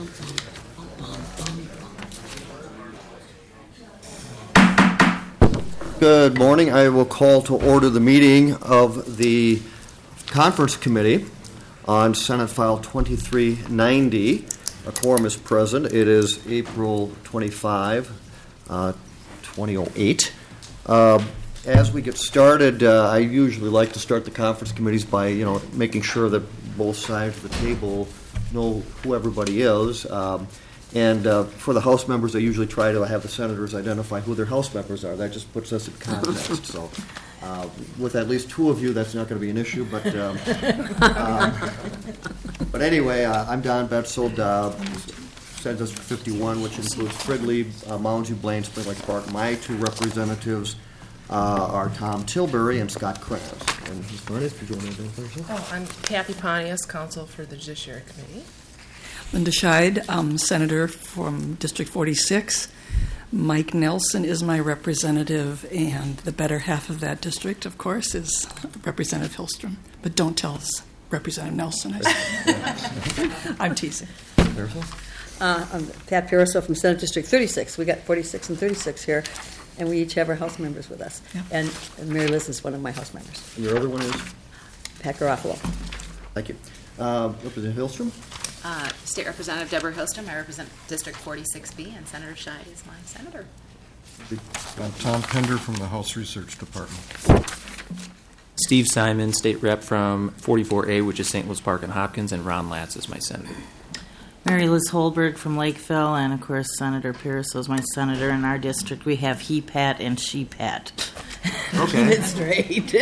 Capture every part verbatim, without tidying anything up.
Good morning. I will call to order the meeting of the Conference Committee on Senate File twenty-three ninety. A quorum is present. It is April twenty-fifth, uh, twenty oh eight. Uh, as we get started, uh, I usually like to start the conference committees by, you know, making sure that both sides of the table know who everybody is. Um, And uh, for the House members, I usually try to have the senators identify who their House members are. That just puts us in context. So uh, with at least two of you, that's not going to be an issue. But um, um, but anyway, uh, I'm Don Betzold, uh, Senate District fifty-one, which includes Fridley, uh, Mounds View, Blaine, Spring Lake Park. My two representatives uh, are Tom Tilbury and Scott Kranz. And Miz Pontius, could you want to identify yourself? Oh, I'm Kathy Pontius, counsel for the Judiciary Committee. Linda Scheid, um, Senator from District forty-six. Mike Nelson is my representative, and the better half of that district, of course, is Representative Hillstrom. But don't tell us Representative Nelson. I'm teasing. Uh, I'm Pat Pariseau from Senate District thirty-six. We got forty-six and thirty-six here, and we each have our House members with us. Yep. And, and Mary Liz is one of my House members. And your other one is? Pat Garofalo. Thank you. Uh, Representative Hillstrom? Uh, State Representative Deborah Hillstrom. I represent District forty-six B, and Senator Scheid is my senator. I'm Tom Pender from the House Research Department. Steve Simon, State Rep from forty-four A, which is Saint Louis Park and Hopkins, and Ron Latz is my senator. Mary Liz Holberg from Lakeville, and of course Senator Pariseau is my senator. In our district, we have he Pat and she Pat. Okay. It's straight.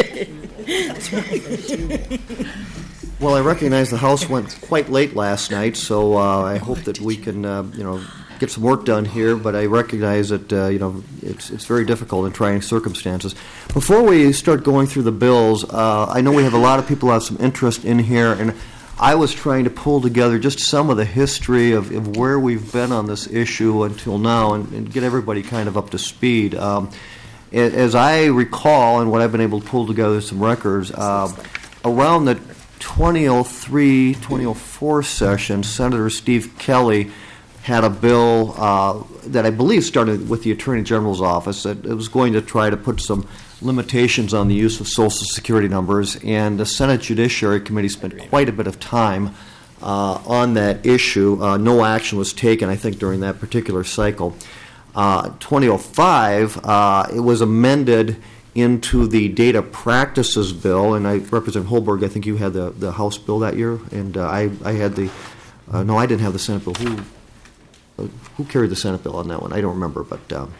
Well, I recognize the House went quite late last night, so uh, I hope that we can, uh, you know, get some work done here. But I recognize that, uh, you know, it's it's very difficult in trying circumstances. Before we start going through the bills, uh, I know we have a lot of people who have some interest in here, and I was trying to pull together just some of the history of, of where we've been on this issue until now, and, and get everybody kind of up to speed. Um, as I recall, and what I've been able to pull together some records, uh, around the twenty oh three, twenty oh four session, Senator Steve Kelly had a bill uh, that I believe started with the Attorney General's office that it was going to try to put some limitations on the use of Social Security numbers, and the Senate Judiciary Committee spent quite a bit of time uh, on that issue. Uh, no action was taken, I think, during that particular cycle. Uh, twenty oh five, uh, it was amended into the Data Practices Bill, and I, Representative Holberg, I think you had the, the House bill that year, and uh, I, I had the, uh, no, I didn't have the Senate bill. Who uh, who carried the Senate bill on that one? I don't remember, but... Um,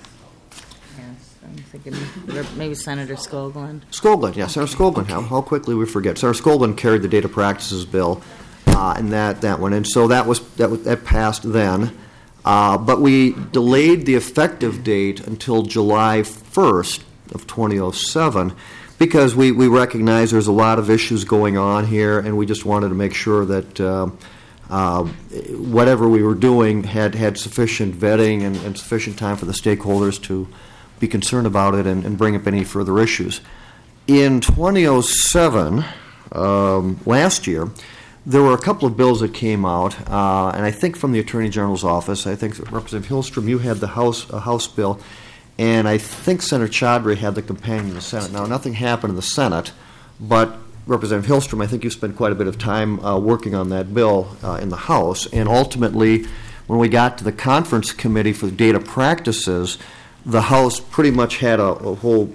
Yes, I'm thinking maybe Senator Skoglund. Skoglund, yes, Senator Skoglund. How, how quickly we forget. Senator Skoglund carried the Data Practices Bill, uh, and that, that one, and so that was that, was, that passed then. Uh, but we delayed the effective date until July first of twenty oh seven because we, we recognize there's a lot of issues going on here, and we just wanted to make sure that uh, uh, whatever we were doing had, had sufficient vetting and, and sufficient time for the stakeholders to be concerned about it and, and bring up any further issues. In twenty oh seven, um, last year, there were a couple of bills that came out, uh, and I think from the Attorney General's office. I think Representative Hillstrom, you had the House a House bill, and I think Senator Chaudhry had the companion in the Senate. Now, nothing happened in the Senate, but Representative Hillstrom, I think you spent quite a bit of time uh, working on that bill uh, in the House, and ultimately, when we got to the Conference Committee for Data Practices, the House pretty much had a, a whole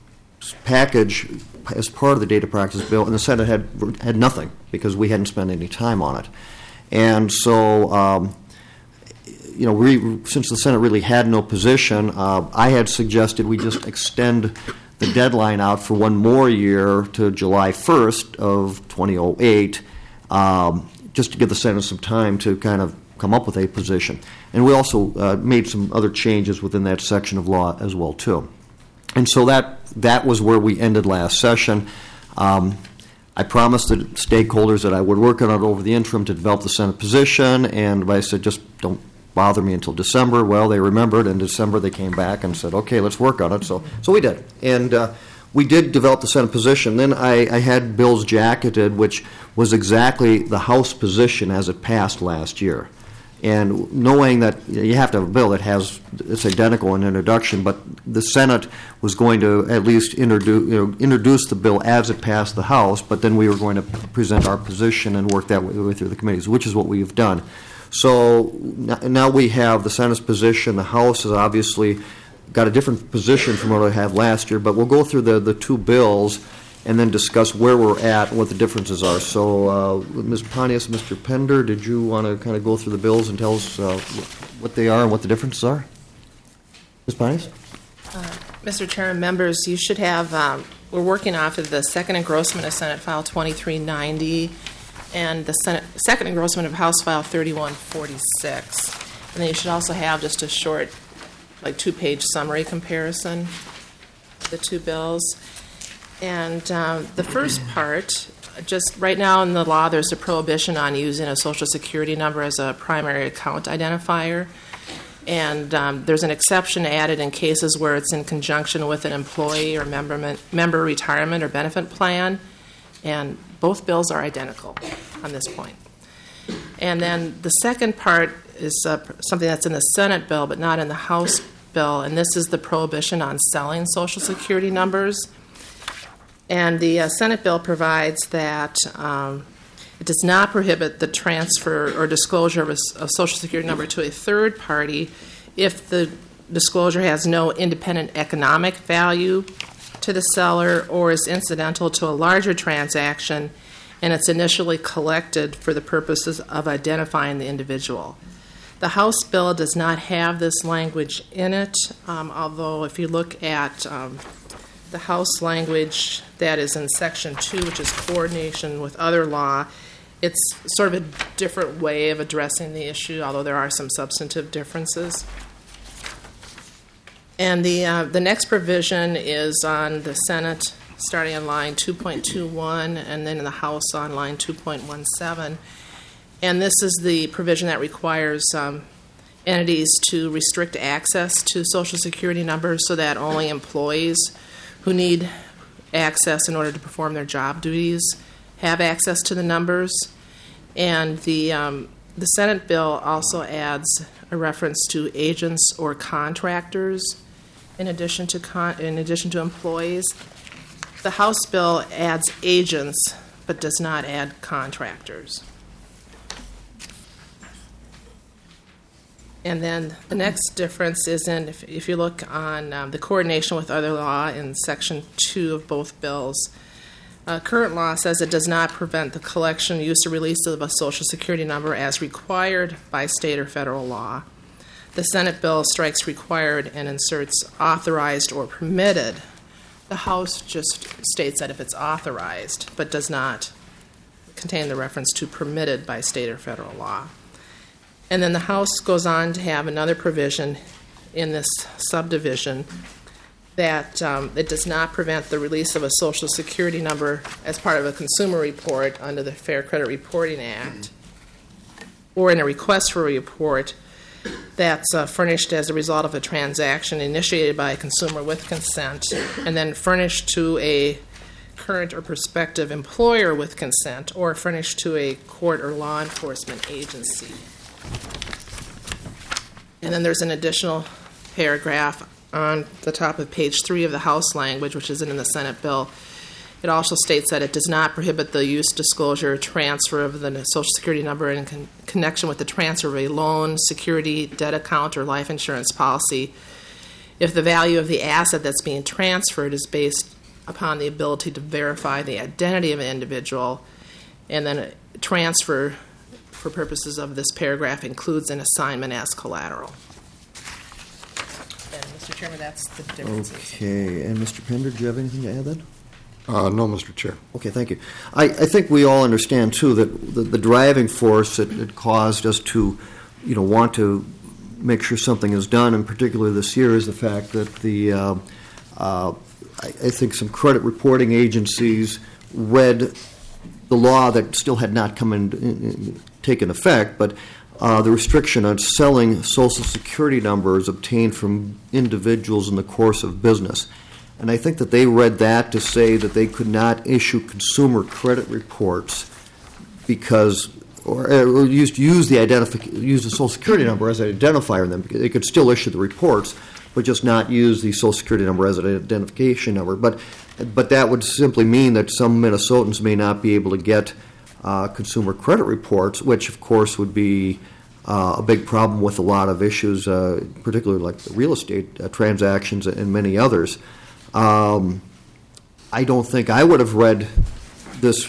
package as part of the Data Practice Bill, and the Senate had had nothing because we hadn't spent any time on it. And so, um, you know, we, since the Senate really had no position, uh, I had suggested we just extend the deadline out for one more year to July first of twenty oh eight, um, just to give the Senate some time to kind of come up with a position. And we also uh, made some other changes within that section of law as well, too. And so that that was where we ended last session. Um, I promised the stakeholders that I would work on it over the interim to develop the Senate position, and I said, just don't bother me until December. Well, they remembered, and in December they came back and said, okay, let's work on it. So so we did. And uh, we did develop the Senate position. Then I, I had bills jacketed, which was exactly the House position as it passed last year. And knowing that you have to have a bill that has, it's identical in introduction, but the Senate was going to at least introduce, you know, introduce the bill as it passed the House, but then we were going to present our position and work that way through the committees, which is what we've done. So n- now we have the Senate's position. The House has obviously got a different position from what we had last year, but we'll go through the, the two bills and then discuss where we're at and what the differences are. So, uh, Miz Pontius, Mister Pender, did you want to kind of go through the bills and tell us uh, what they are and what the differences are? Miz Pontius? Uh, Mister Chairman, members, you should have, um, we're working off of the second engrossment of Senate File twenty-three ninety and the Senate, second engrossment of House File thirty-one forty-six. And then you should also have just a short, like two-page summary comparison of the two bills. And um, the first part, just right now in the law, there's a prohibition on using a Social Security number as a primary account identifier. And um, there's an exception added in cases where it's in conjunction with an employee or member, member retirement or benefit plan. And both bills are identical on this point. And then the second part is uh, something that's in the Senate bill but not in the House bill, and this is the prohibition on selling Social Security numbers. And the uh, Senate bill provides that um, it does not prohibit the transfer or disclosure of a, a Social Security number to a third party if the disclosure has no independent economic value to the seller or is incidental to a larger transaction and it's initially collected for the purposes of identifying the individual. The House bill does not have this language in it, um, although if you look at um, the House language that is in Section two, which is coordination with other law, it's sort of a different way of addressing the issue, although there are some substantive differences. And the uh, the next provision is on the Senate, starting on line two point two one, and then in the House on line two point one seven. And this is the provision that requires um, entities to restrict access to Social Security numbers so that only employees who need access in order to perform their job duties have access to the numbers. And the um, the Senate bill also adds a reference to agents or contractors in addition to con- in addition to employees. The House bill adds agents but does not add contractors. And then the next difference is in, if, if you look on um, the coordination with other law in Section two of both bills, uh, current law says it does not prevent the collection, use, or release of a Social Security number as required by state or federal law. The Senate bill strikes required and inserts authorized or permitted. The House just states that if it's authorized, but does not contain the reference to permitted by state or federal law. And then the House goes on to have another provision in this subdivision that um, it does not prevent the release of a Social Security number as part of a consumer report under the Fair Credit Reporting Act or in a request for a report that's uh, furnished as a result of a transaction initiated by a consumer with consent and then furnished to a current or prospective employer with consent or furnished to a court or law enforcement agency. And then there's an additional paragraph on the top of page three of the House language, which isn't in the Senate bill. It also states that it does not prohibit the use, disclosure, or transfer of the Social Security number in con- connection with the transfer of a loan, security, debt account, or life insurance policy if the value of the asset that's being transferred is based upon the ability to verify the identity of an individual, and then a transfer for purposes of this paragraph includes an assignment as collateral. And Mister Chairman, that's the differences. Okay, and Mister Pender, do you have anything to add then? Uh, no, Mister Chair. Okay, thank you. I, I think we all understand, too, that the, the driving force that, that caused us to, you know, want to make sure something is done, and particularly this year, is the fact that the, uh, uh, I, I think some credit reporting agencies read the law that still had not come in, in, in taken effect, but uh, the restriction on selling Social Security numbers obtained from individuals in the course of business. And I think that they read that to say that they could not issue consumer credit reports because or, or used use the identific- use the Social Security number as an identifier in them. They could still issue the reports, but just not use the Social Security number as an identification number. But but that would simply mean that some Minnesotans may not be able to get uh, consumer credit reports, which of course would be uh, a big problem with a lot of issues, uh, particularly like the real estate uh, transactions and many others. Um, I don't think I would have read this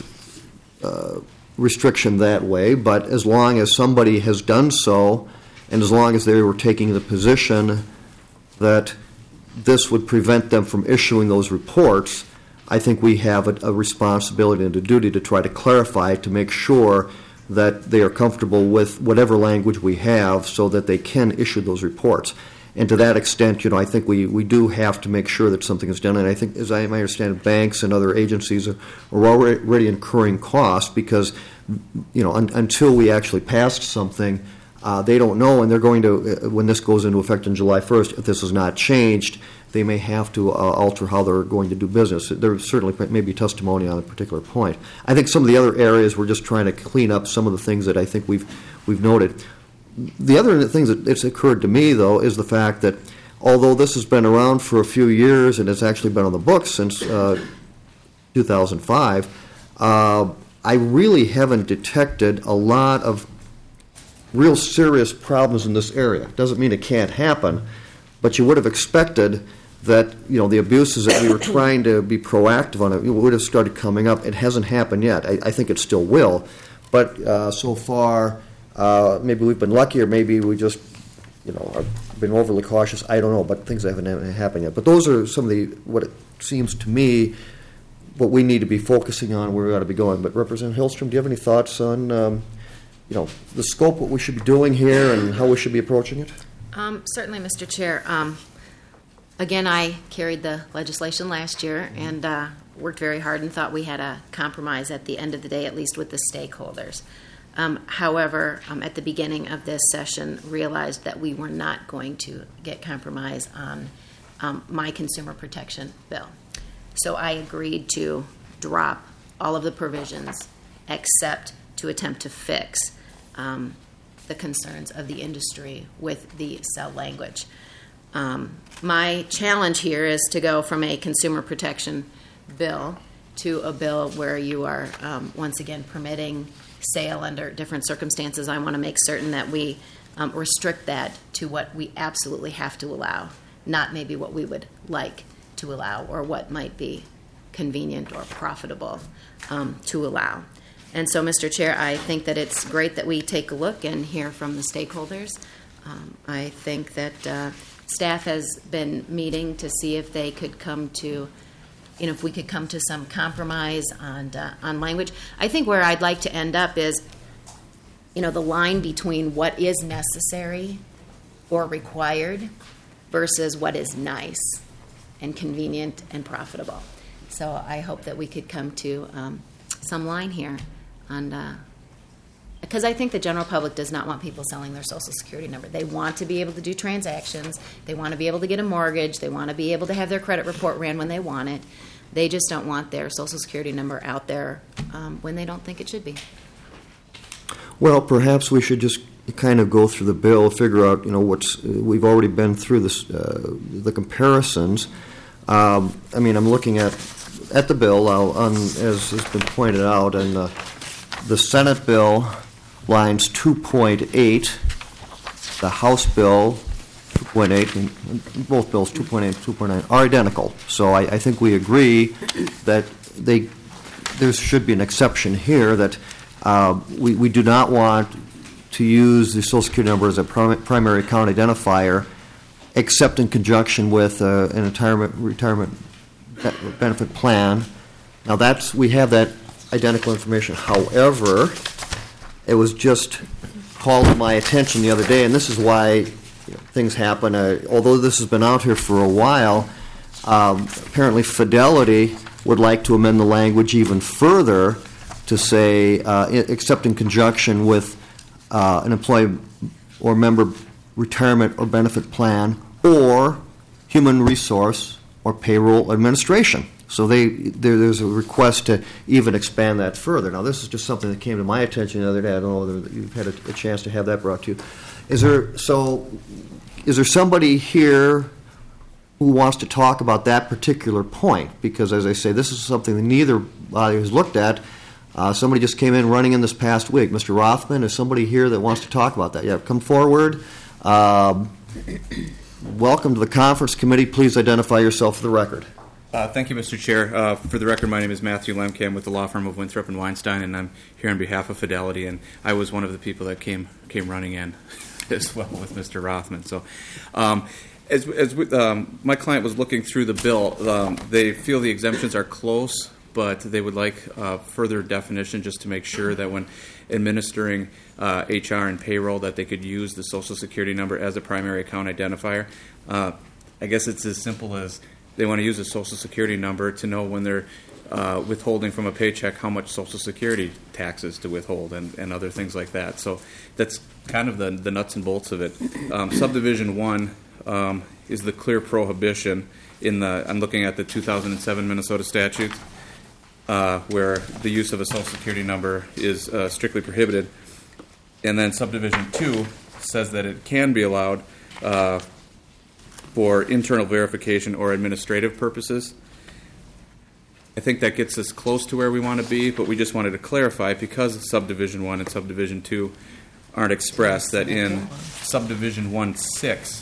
uh, restriction that way, but as long as somebody has done so, and as long as they were taking the position that this would prevent them from issuing those reports, I think we have a, a responsibility and a duty to try to clarify, to make sure that they are comfortable with whatever language we have so that they can issue those reports. And to that extent, you know, I think we, we do have to make sure that something is done. And I think, as I understand, banks and other agencies are, are already incurring costs because, you know, un, until we actually passed something, uh, they don't know, and they're going to, uh, when this goes into effect on July first, if this is not changed, they may have to uh, alter how they're going to do business. There certainly may be testimony on a particular point. I think some of the other areas we're just trying to clean up some of the things that I think we've we've noted. The other things that it's occurred to me, though, is the fact that although this has been around for a few years and it's actually been on the books since uh, two thousand five, uh, I really haven't detected a lot of real serious problems in this area. Doesn't mean it can't happen, but you would have expected that, you know, the abuses that we were trying to be proactive on it would have started coming up. It hasn't happened yet. I, I think it still will, but uh, so far. Uh, maybe we've been lucky, or maybe we just, you know, have been overly cautious. I don't know, but things haven't happened yet. But those are some of the, what it seems to me, what we need to be focusing on, where we ought to be going. But Representative Hillstrom, do you have any thoughts on, um, you know, the scope, what we should be doing here, and how we should be approaching it? Um, certainly, Mister Chair. Um, again, I carried the legislation last year and uh, worked very hard and thought we had a compromise at the end of the day, at least with the stakeholders. Um, however, um, at the beginning of this session, realized that we were not going to get compromise on um, my consumer protection bill. So I agreed to drop all of the provisions except to attempt to fix um, the concerns of the industry with the cell language. Um, my challenge here is to go from a consumer protection bill to a bill where you are um, once again permitting sale under different circumstances. I want to make certain that we um, restrict that to what we absolutely have to allow, not maybe what we would like to allow or what might be convenient or profitable um, to allow. And so, Mister Chair, I think that it's great that we take a look and hear from the stakeholders. Um, I think that uh, staff has been meeting to see if they could come to You know, if we could come to some compromise on uh, on language. I think where I'd like to end up is, you know, the line between what is necessary or required versus what is nice and convenient and profitable. So I hope that we could come to um, some line here on, uh, because I think the general public does not want people selling their Social Security number. They want to be able to do transactions. They want to be able to get a mortgage. They want to be able to have their credit report ran when they want it. They just don't want their Social Security number out there um, when they don't think it should be. Well, perhaps we should just kind of go through the bill, figure out, you know, what's, we've already been through this, uh, the comparisons. Um, I mean, I'm looking at, at the bill, uh, on, as has been pointed out, and uh, the Senate bill, lines two point eight, the House bill, two point eight, and both bills, two point eight and two point nine, are identical. So I, I think we agree that they, there should be an exception here, that uh, we, we do not want to use the Social Security number as a prim- primary account identifier, except in conjunction with uh, an retirement, retirement benefit plan. Now, that's, we have that identical information. However, it was just called to my attention the other day, and this is why, you know, things happen. Uh, although this has been out here for a while, um, apparently Fidelity would like to amend the language even further to say, uh, except in conjunction with uh, an employee or member retirement or benefit plan or human resource or payroll administration. So they there, there's a request to even expand that further. Now, this is just something that came to my attention the other day. I don't know whether you've had a, a chance to have that brought to you. Is there so? Is there somebody here who wants to talk about that particular point? Because, as I say, this is something that neither body has looked at. Uh, somebody just came in running in this past week. Mister Rothman, is somebody here that wants to talk about that? Yeah, come forward. Um, welcome to the conference committee. Please identify yourself for the record. Uh, thank you, Mister Chair. Uh, for the record, my name is Matthew Lemke. I'm with the law firm of Winthrop and Weinstein, and I'm here on behalf of Fidelity. And I was one of the people that came came running in as well with Mister Rothman. So, um, as as we, um, my client was looking through the bill, um, they feel the exemptions are close, but they would like uh, further definition just to make sure that when administering uh, H R and payroll that they could use the Social Security number as a primary account identifier. Uh, I guess it's as simple as they want to use a Social Security number to know when they're uh, withholding from a paycheck how much Social Security taxes to withhold and, and other things like that. So that's kind of the, the nuts and bolts of it. Um, subdivision one um, is the clear prohibition in the, I'm looking at the two thousand seven Minnesota statute, uh, where the use of a Social Security number is uh, strictly prohibited. And then subdivision two says that it can be allowed uh, for internal verification or administrative purposes. I think that gets us close to where we want to be, but we just wanted to clarify, because subdivision one and subdivision two aren't expressed, that in subdivision one six,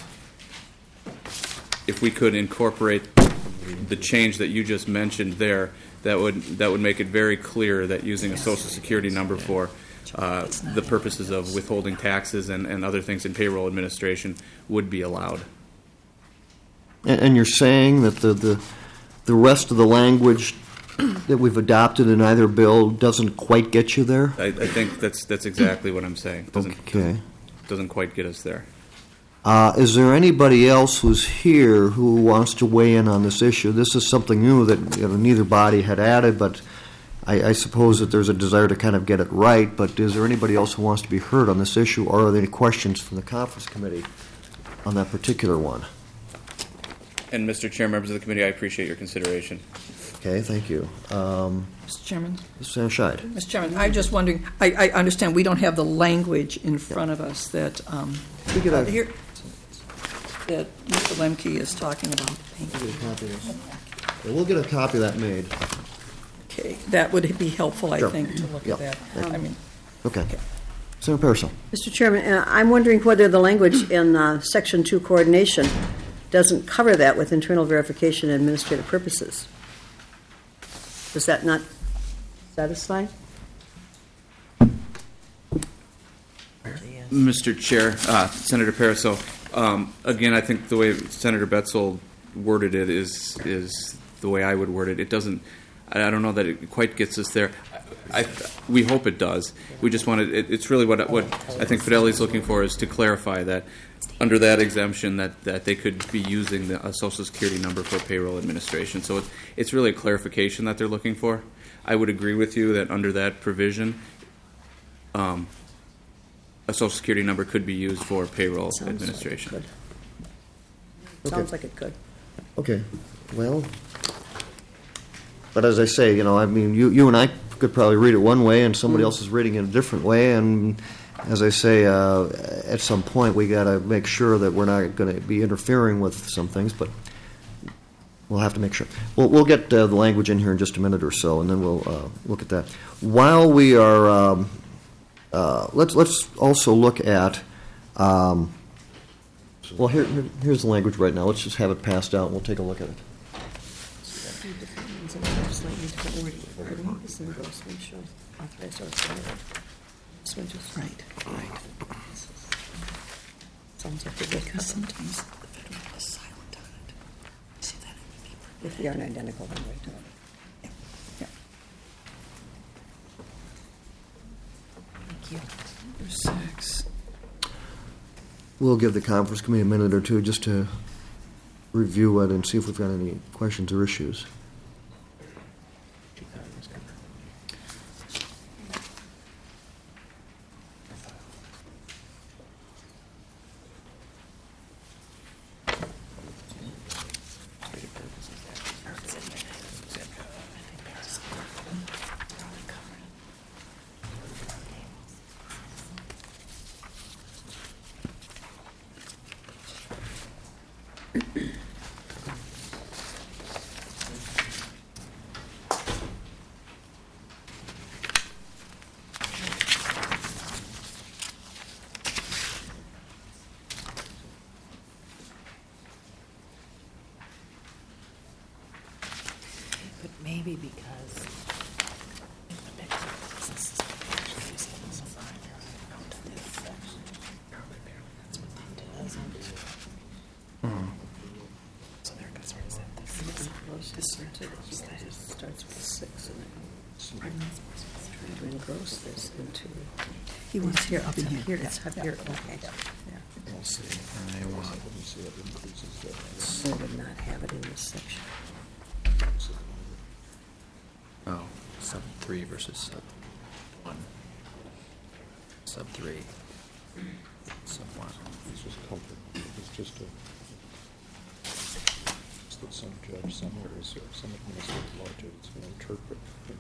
if we could incorporate the change that you just mentioned there, that would that would make it very clear that using a Social Security number for uh, the purposes of withholding taxes and, and other things in payroll administration would be allowed. And, and you're saying that the, the the rest of the language that we've adopted in either bill doesn't quite get you there? I, I think that's that's exactly what I'm saying. Doesn't, okay. Doesn't quite get us there. Uh, is there anybody else who's here who wants to weigh in on this issue? This is something new that you know, neither body had added, but I, I suppose that there's a desire to kind of get it right. But is there anybody else who wants to be heard on this issue, or are there any questions from the conference committee on that particular one? And Mister Chair, members of the committee, I appreciate your consideration. Okay, thank you. Um, Mister Chairman? Mister Scheid. Mister Chairman, I'm just wondering, I, I understand we don't have the language in front of us that, um, We could have- uh, here, that Mister Lemke is talking about. Thank We'll you. get a copy of this. Yeah, we'll get a copy of that made. Okay, that would be helpful, I Sure. think, to look Yep. at that. I mean, Okay. Senator Pearsall. Mister Chairman, uh, I'm wondering whether the language in uh, Section two coordination doesn't cover that with internal verification and administrative purposes. Does that not satisfy? Mister Chair, uh, Senator Pearsall, um, again, I think the way Senator Betzel worded it is is the way I would word it. It doesn't. I don't know that it quite gets us there. I, I, we hope it does. We just wanted. It, it's really what what I think Fidelity's looking for is to clarify that under that exemption that, that they could be using the, a Social Security number for payroll administration. So it's it's really a clarification that they're looking for. I would agree with you that under that provision, um, a Social Security number could be used for payroll Sounds administration. Like it could. Okay. Sounds like it could. Okay. Well, but as I say, you know, I mean, you, you and I could probably read it one way, and somebody else is reading it a different way. And as I say, uh, at some point, we got to make sure that we're not going to be interfering with some things. But we'll have to make sure. We'll, we'll get uh, the language in here in just a minute or so, and then we'll uh, look at that. While we are, um, uh, let's let's also look at. Um, well, here, here here's the language right now. Let's just have it passed out, and we'll take a look at it. right, right. Sounds like it, because sometimes the federal is silent on it. See that in the paper? If they aren't identical, then right to it. Yeah, yeah. Thank you. Number six. We'll give the conference committee a minute or two just to review it and see if we've got any questions or issues. Maybe because. Starts with six and it trying to engross this into. He wants It's here, up up in here, here. it's Yeah, up yeah. here, okay. I'll see. I want. Let me see, that increases that. So I would not have it in this section. Oh, sub three versus sub one. Sub three. Sub one. It's just comfort. It's just a, it's that some judge, some areas, or some administrative law judge is going to interpret. You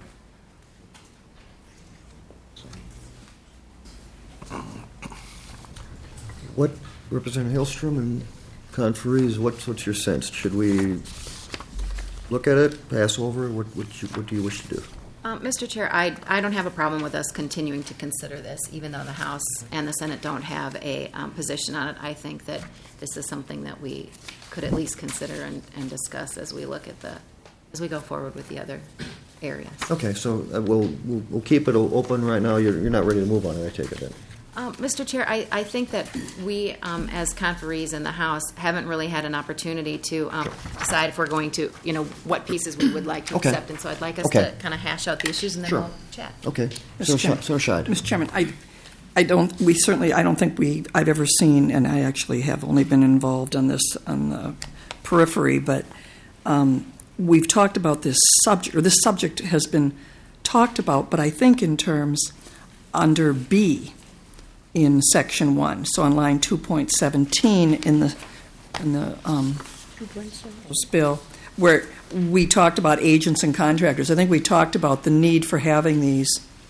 know, some- What, Representative Hillstrom and Conferees, what's, what's your sense? Should we look at it, pass over? What, what, you, what do you wish to do? Um, Mister Chair, I, I don't have a problem with us continuing to consider this, even though the House and the Senate don't have a um, position on it. I think that this is something that we could at least consider and, and discuss as we look at the, as we go forward with the other areas. Okay, so uh, we'll, we'll, we'll keep it o- open right now. You're, you're not ready to move on it, I take it then? Um, Mister Chair, I, I think that we, um, as conferees in the House, haven't really had an opportunity to um, decide if we're going to, you know, what pieces we would like to Okay. accept, and so I'd like us Okay. to kind of hash out the issues and then Sure. we'll chat. Okay. Mister So, Chairman. so Scheid. Mister Chairman, I, I don't, we certainly, I don't think we, I've ever seen, and I actually have only been involved on this on the periphery, but um, we've talked about this subject, or this subject has been talked about, but I think in terms under B in section one, so on line two point seventeen in the, in the um, bill, where we talked about agents and contractors. I think we talked about the need for having these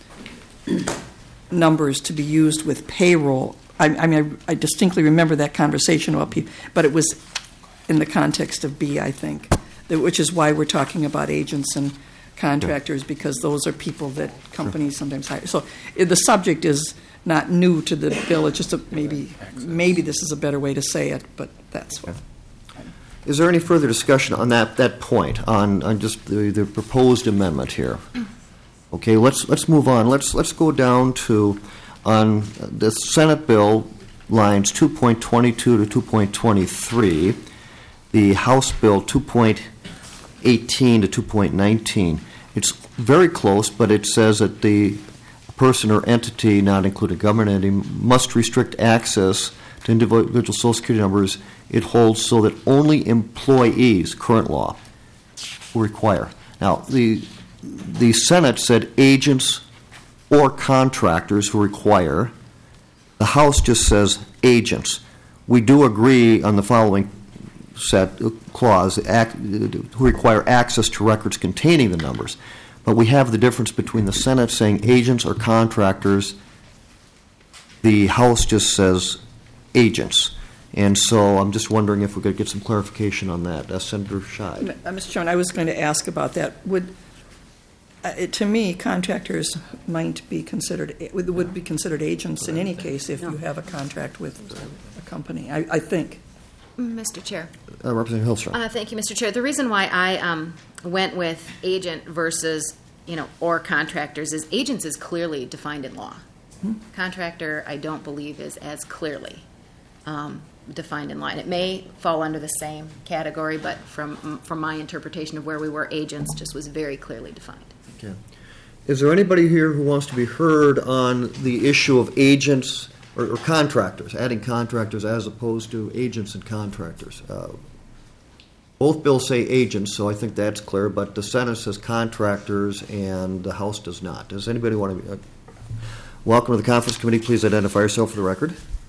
numbers to be used with payroll. I, I mean, I, I distinctly remember that conversation about people, but it was in the context of B, I think, that, which is why we're talking about agents and contractors, because those are people that companies sometimes hire. So eh, the subject is not new to the bill. It's just a, maybe maybe this is a better way to say it, but that's what. Is there any further discussion on that, that point, on, on just the, the proposed amendment here? Okay, let's, let's move on. Let's, let's go down to, on the Senate bill, lines two point twenty-two to two point twenty-three, the House bill two point eighteen to two point nineteen. It's very close, but it says that the person or entity, not including government entity, must restrict access to individual Social Security numbers it holds so that only employees, current law, will require. Now, the the Senate said agents or contractors who require. The House just says agents. We do agree on the following set uh, clause, act, who require access to records containing the numbers. But we have the difference between the Senate saying agents or contractors. The House just says agents. And so I'm just wondering if we could get some clarification on that. Uh, Senator Scheid. Uh, Mister Chairman, I was going to ask about that. Would, uh, it, to me, contractors might be considered, would, would be considered agents in any case if you have a contract with a company, I, I think. Mister Chair. Uh, Representative Hillstrom. Uh, thank you, Mister Chair. The reason why I um, went with agent versus, you know, or contractors is agents is clearly defined in law. Hmm. Contractor, I don't believe, is as clearly um, defined in law. And it may fall under the same category, but from from my interpretation of where we were, agents just was very clearly defined. Okay. Is there anybody here who wants to be heard on the issue of agents or, or contractors, adding contractors as opposed to agents and contractors? Uh, both bills say agents, so I think that's clear, but the Senate says contractors and the House does not. Does anybody want to be? Uh, welcome to the Conference Committee. Please identify yourself for the record.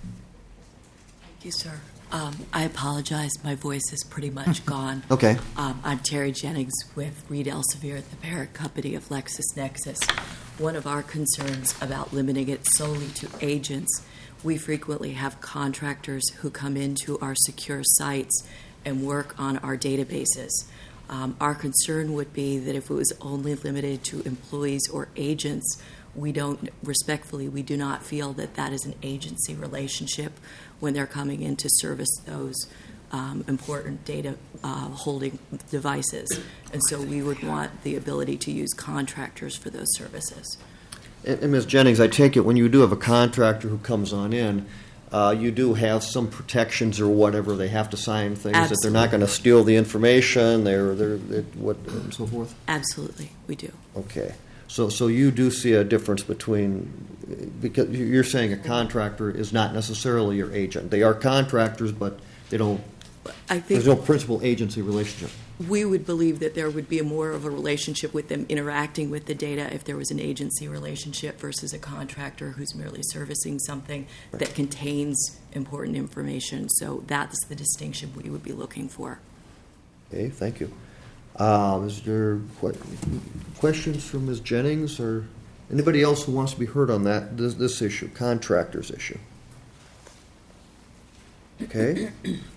Thank you, sir. Um, I apologize. My voice is pretty much gone. Okay. Um, I'm Terry Jennings with Reed Elsevier, the parent company of LexisNexis. One of our concerns about limiting it solely to agents, we frequently have contractors who come into our secure sites and work on our databases. Um, our concern would be that if it was only limited to employees or agents, we don't, respectfully, we do not feel that that is an agency relationship when they're coming in to service those um, important data uh, holding devices. And so we would want the ability to use contractors for those services. And, and Miz Jennings, I take it when you do have a contractor who comes on in, uh, you do have some protections or whatever. They have to sign things that they're not going to steal the information. They're they're, they're what and so forth. Absolutely, we do. Okay, so so you do see a difference between, because you're saying a contractor is not necessarily your agent. They are contractors, but they don't. I think There's no principal agency relationship. we would believe that there would be more of a relationship with them interacting with the data if there was an agency relationship versus a contractor who's merely servicing something Right. that contains important information. So that's the distinction we would be looking for. Okay, thank you. Uh, is there que- questions from Miz Jennings or anybody else who wants to be heard on that this, this issue, contractors issue? Okay.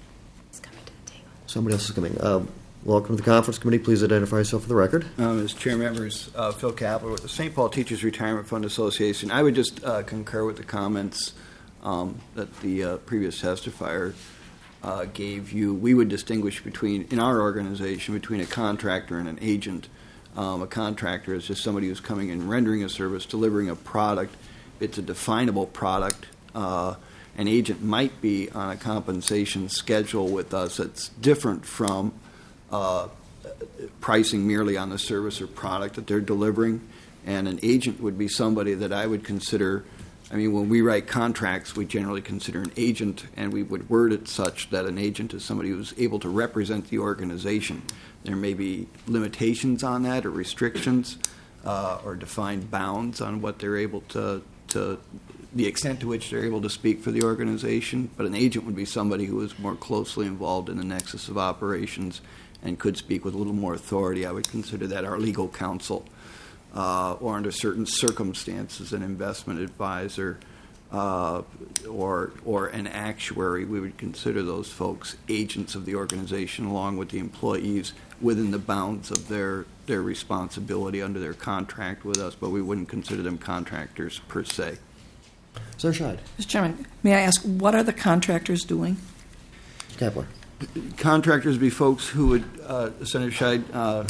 Somebody else is coming. Uh, welcome to the conference committee. Please identify yourself for the record. Um, as chair members, uh, Phil Kapler with the Saint Paul Teachers Retirement Fund Association. I would just uh, concur with the comments um, that the uh, previous testifier uh, gave you. We would distinguish between, in our organization, between a contractor and an agent. Um, a contractor is just somebody who's coming in, rendering a service, delivering a product. It's a definable product. Uh, An agent might be on a compensation schedule with us that's different from uh, pricing merely on the service or product that they're delivering. And an agent would be somebody that I would consider, I mean, when we write contracts, we generally consider an agent, and we would word it such that an agent is somebody who's able to represent the organization. There may be limitations on that or restrictions uh, or defined bounds on what they're able to to the extent to which they're able to speak for the organization, but an agent would be somebody who is more closely involved in the nexus of operations and could speak with a little more authority. I would consider that our legal counsel, uh, or under certain circumstances, an investment advisor, uh, or or an actuary. We would consider those folks agents of the organization along with the employees within the bounds of their, their responsibility under their contract with us, but we wouldn't consider them contractors per se. Sir Scheid. Mister Chairman, may I ask, what are the contractors doing? Kapler. Contractors would be folks who would, uh, Senator Scheid, uh,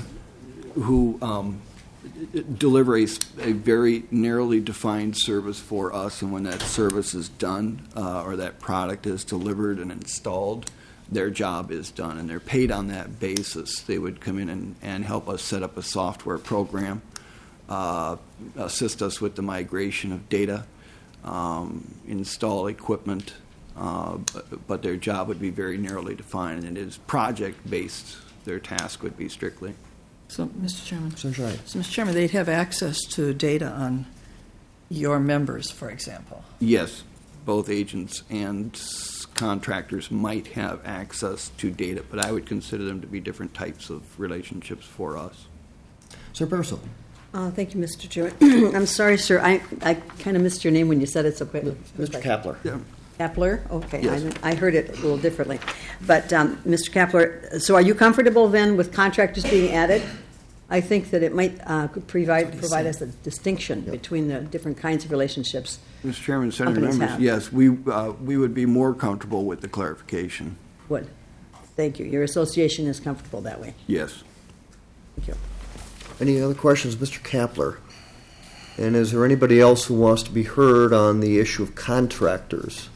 who um, deliver a, a very narrowly defined service for us, and when that service is done uh, or that product is delivered and installed, their job is done, and they're paid on that basis. They would come in and, and help us set up a software program, uh, assist us with the migration of data, um, install equipment, uh, but, but their job would be very narrowly defined, and it is project-based. Their task would be strictly. So, Mister Chairman. Sir Scheid. So, Mister Chairman, they'd have access to data on your members, for example. Yes, both agents and contractors might have access to data, but I would consider them to be different types of relationships for us. Sir Purcell. Uh, Thank you, Mister Chairman. I'm sorry, sir, I, I kind of missed your name when you said it so quick. Mister Kapler. Yeah. Kapler? Okay, Yes. I I heard it a little differently. But, um, Mister Kapler, so are you comfortable then with contractors being added? I think that it might uh, could provide, provide us a distinction between the different kinds of relationships. Mister Chairman, Senator Companies members, have. yes, we uh, we would be more comfortable with the clarification. Would. Thank you. Your association is comfortable that way. Yes. Thank you. Any other questions, Mister Kapler? And is there anybody else who wants to be heard on the issue of contractors?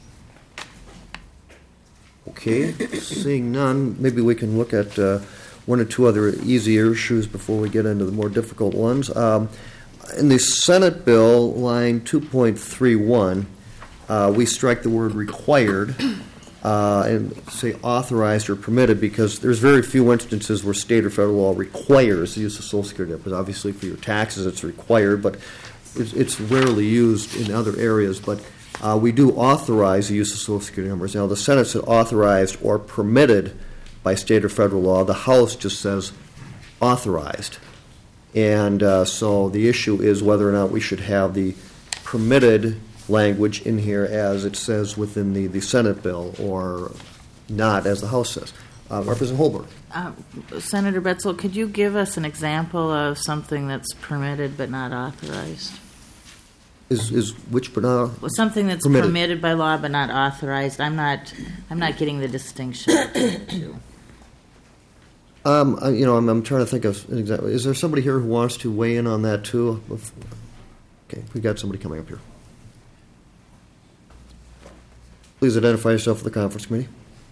Okay, seeing none, maybe we can look at uh, one or two other easier issues before we get into the more difficult ones. Um, in the Senate bill, line two point three one, uh, we strike the word required uh, and say authorized or permitted, because there's very few instances where state or federal law requires the use of Social Security numbers. Obviously, for your taxes, it's required, but it's, it's rarely used in other areas. But uh, we do authorize the use of Social Security numbers. Now, the Senate said authorized or permitted by state or federal law. The House just says authorized. And uh, so the issue is whether or not we should have the permitted language in here as it says within the, the Senate bill, or not as the House says. Uh, Representative Holberg. Uh, Senator Betzel, could you give us an example of something that's permitted but not authorized? is, is which, uh, Well, something that's Permitted. permitted by law but not authorized. I'm not. I'm not getting the distinction between the two. Um, I- you know, I'm, I'm trying to think of an example. Is there somebody here who wants to weigh in on that too? Okay, we got somebody coming up here. Please identify yourself for the conference committee.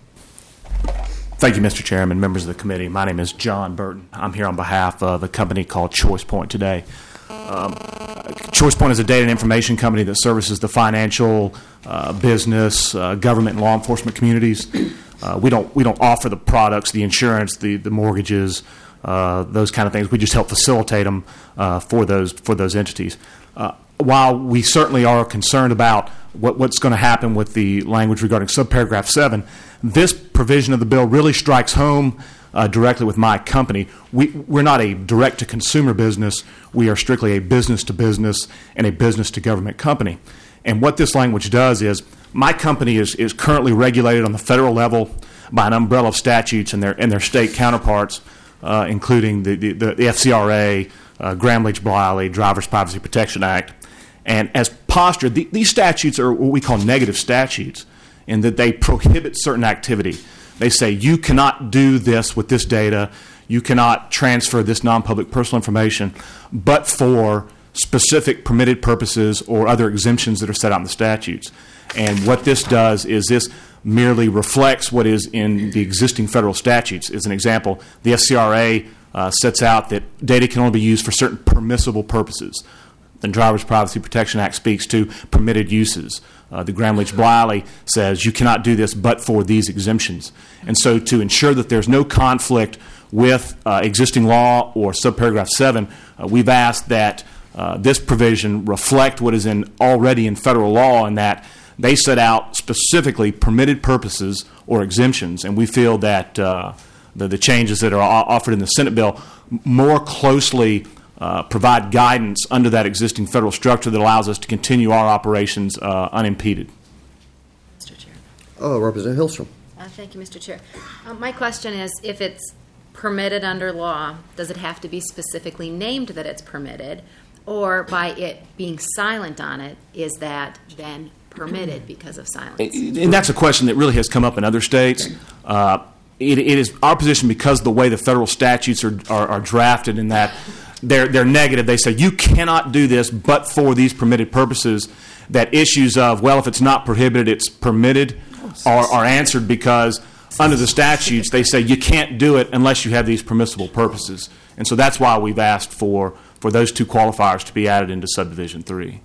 Thank you, Mister Chairman, members of the committee. My name is John Burton. I'm here on behalf of a company called ChoicePoint today. Um, ChoicePoint is a data and information company that services the financial, uh, business, uh, government, and law enforcement communities. Uh, we don't we don't offer the products, the insurance, the the mortgages, uh, those kind of things. We just help facilitate them uh, for those for those entities. Uh, while we certainly are concerned about what, what's going to happen with the language regarding subparagraph seven, this provision of the bill really strikes home uh, directly with my company. We, we're not a direct-to-consumer business. We are strictly a business-to-business and a business-to-government company. And what this language does is my company is, is currently regulated on the federal level by an umbrella of statutes and their, and their state counterparts, uh, including the, the, the F C R A, uh, Gramm-Leach-Bliley, Driver's Privacy Protection Act. And as postured, the, these statutes are what we call negative statutes in that they prohibit certain activity. They say you cannot do this with this data, you cannot transfer this non-public personal information, but for specific permitted purposes or other exemptions that are set out in the statutes. And what this does is this merely reflects what is in the existing federal statutes. As an example, the F C R A uh, sets out that data can only be used for certain permissible purposes. The Driver's Privacy Protection Act speaks to permitted uses. Uh, the Gramm-Leach-Bliley says you cannot do this but for these exemptions. And so to ensure that there's no conflict with uh, existing law or subparagraph seven, uh, we've asked that uh, this provision reflect what is in already in federal law, and that they set out specifically permitted purposes or exemptions. And we feel that uh, the, the changes that are offered in the Senate bill more closely Uh, provide guidance under that existing federal structure that allows us to continue our operations uh, unimpeded. Mister Chair. Oh, Representative Hillstrom. Uh, thank you, Mister Chair. Uh, my question is, if it's permitted under law, does it have to be specifically named that it's permitted, or by it being silent on it, is that then permitted because of silence? And that's a question that really has come up in other states. Uh, it, it is our position, because of the way the federal statutes are, are, are drafted, in that They're, they're negative. They say you cannot do this but for these permitted purposes, that issues of, well, if it's not prohibited, it's permitted, are, are answered because under the statutes they say you can't do it unless you have these permissible purposes. And so that's why we've asked for, for those two qualifiers to be added into subdivision three.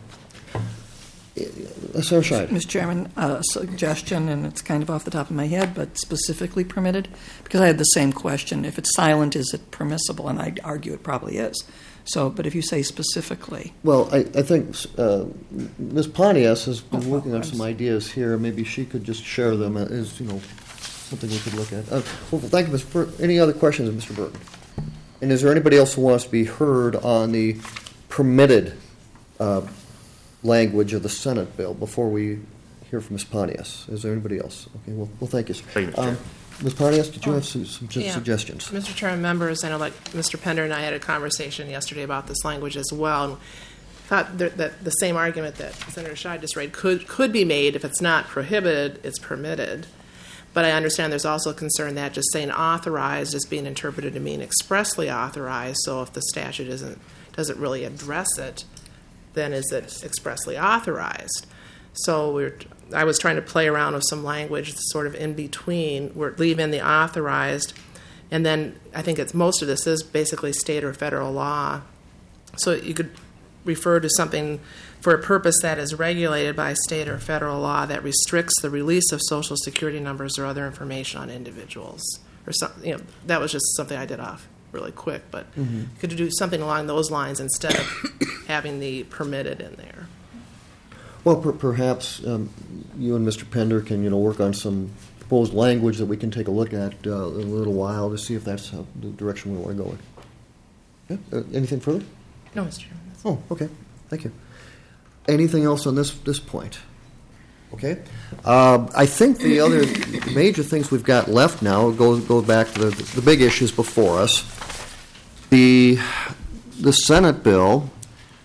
Senator Scheid. Mister Chairman, a suggestion, and it's kind of off the top of my head, but specifically permitted, because I had the same question. If it's silent, is it permissible? And I'd argue it probably is. So, but if you say specifically. Well, I, I think uh, Miz Pontius has been Oh, working on I'm some s- ideas here. Maybe she could just share them as, you know, something we could look at. Uh, well, thank you, Mister Burton. Any other questions of Mister Burton? And is there anybody else who wants to be heard on the permitted uh, language of the Senate bill before we hear from Miz Pontius? Is there anybody else? Okay, well, well thank you, sir. Thank you, Mister Um, Miz Pontius, did you have some, some Yeah. suggestions? Mister Chairman, members, I know like Mister Pender and I had a conversation yesterday about this language as well, and thought that, that the same argument that Senator Scheid just raised could, could be made. If it's not prohibited, it's permitted. But I understand there's also a concern that just saying authorized is being interpreted to mean expressly authorized, so if the statute isn't, doesn't really address it, then is it expressly authorized? So we're, I was trying to play around with some language that's sort of in between. We're leaving the authorized, and then I think it's most of this is basically state or federal law. So you could refer to something for a purpose that is regulated by state or federal law that restricts the release of social security numbers or other information on individuals, or something. You know, that was just something I did off really quick, but Mm-hmm. could you do something along those lines instead of having the permitted in there? Well, per- perhaps um, you and Mister Pender can, you know, work on some proposed language that we can take a look at uh, in a little while to see if that's how, the direction we want to go in. Yeah? Uh, anything further? No, Mister Chairman. Oh, okay. Thank you. Anything else on this this point? Okay. Uh, I think the other major things we've got left now goes goes back to the, the big issues before us. The the Senate bill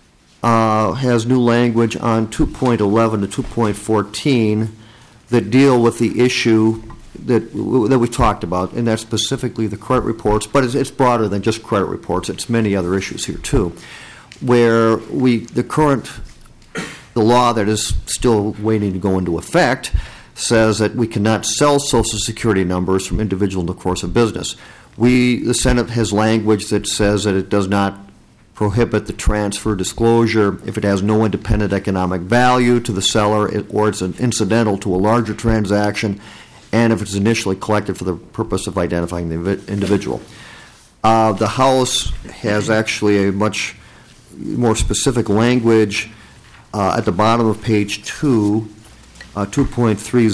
uh, has new language on two point eleven to two point fourteen that deal with the issue that that we talked about, and that's specifically the credit reports, but it's, it's broader than just credit reports. It's many other issues here, too, where we the current the law that is still waiting to go into effect says that we cannot sell Social Security numbers from individual in the course of business. We, the Senate has language that says that it does not prohibit the transfer disclosure if it has no independent economic value to the seller or it's an incidental to a larger transaction, and if it's initially collected for the purpose of identifying the individual. Uh, the House has actually a much more specific language uh, at the bottom of page two, uh, two point thirty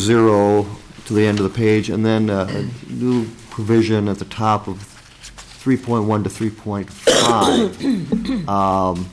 to the end of the page, and then uh, a new provision at the top of three point one to three point five. um,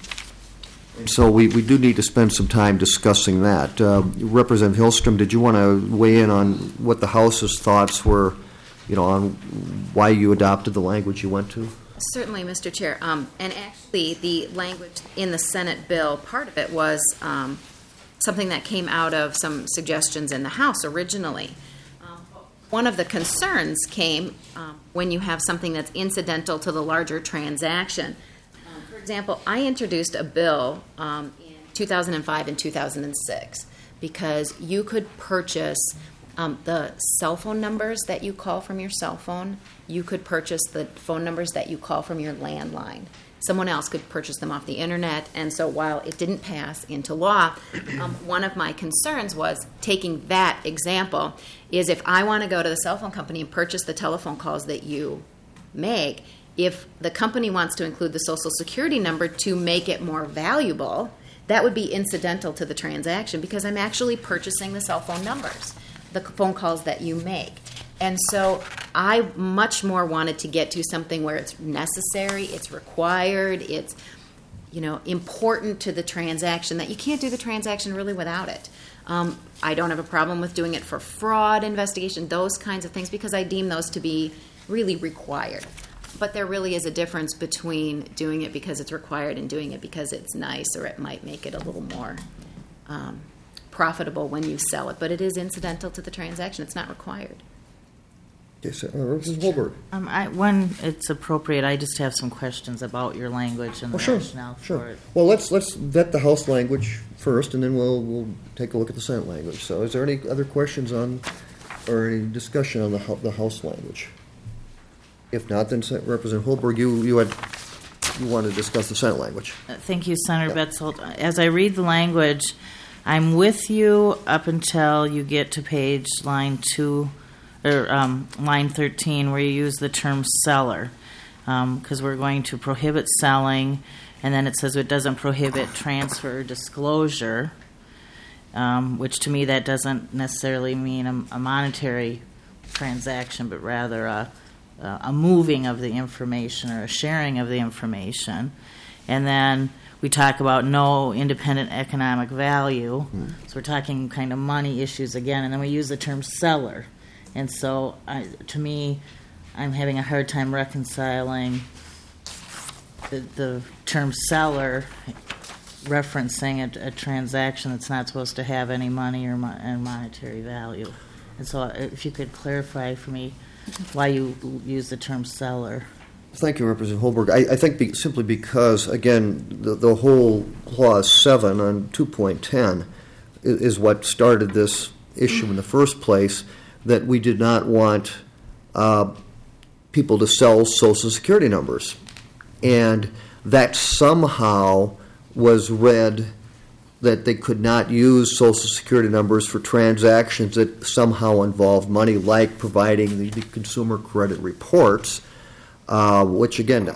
so we, we do need to spend some time discussing that. Uh, Representative Hillstrom, did you want to weigh in on what the House's thoughts were, you know, on why you adopted the language you went to? Certainly, Mister Chair. Um, and actually, the language in the Senate bill, part of it was um, something that came out of some suggestions in the House originally. Um, one of the concerns came um, when you have something that's incidental to the larger transaction. Um, for example, I introduced a bill um, in two thousand five and two thousand six because you could purchase Um, the cell phone numbers that you call from your cell phone, you could purchase the phone numbers that you call from your landline. Someone else could purchase them off the internet, and so while it didn't pass into law, um, one of my concerns was taking that example is if I want to go to the cell phone company and purchase the telephone calls that you make, if the company wants to include the Social Security number to make it more valuable, that would be incidental to the transaction because I'm actually purchasing the cell phone numbers, the phone calls that you make. And so I much more wanted to get to something where it's necessary, it's required, it's, you know, important to the transaction, that you can't do the transaction really without it. Um, I don't have a problem with doing it for fraud investigation, those kinds of things, because I deem those to be really required. But there really is a difference between doing it because it's required and doing it because it's nice, or it might make it a little more um, profitable when you sell it, but it is incidental to the transaction. It's not required. Yes, uh, Representative Holberg. Um, I, when it's appropriate, I just have some questions about your language and the Oh, sure, rationale for sure. it. Well, let's let's vet the House language first, and then we'll we'll take a look at the Senate language. So, is there any other questions on or any discussion on the the House language? If not, then Representative Holberg, you you had you want to discuss the Senate language. Uh, Thank you, Senator Yeah. Betzold. As I read the language, I'm with you up until you get to page line two, or um, line thirteen, where you use the term seller, because um, we're going to prohibit selling, and then it says it doesn't prohibit transfer or disclosure, um, which to me that doesn't necessarily mean a, a monetary transaction, but rather a, a moving of the information or a sharing of the information. And then we talk about no independent economic value. Mm. So we're talking kind of money issues again. And then we use the term seller. And so I, to me, I'm having a hard time reconciling the, the term seller referencing a, a transaction that's not supposed to have any money or mo- and monetary value. And so if you could clarify for me why you use the term seller. Thank you, Representative Holberg. I, I think be, simply because, again, the, the whole Clause seven on two point ten is, is what started this issue in the first place, that we did not want uh, people to sell Social Security numbers. And that somehow was read that they could not use Social Security numbers for transactions that somehow involved money, like providing the, the consumer credit reports, uh, which, again,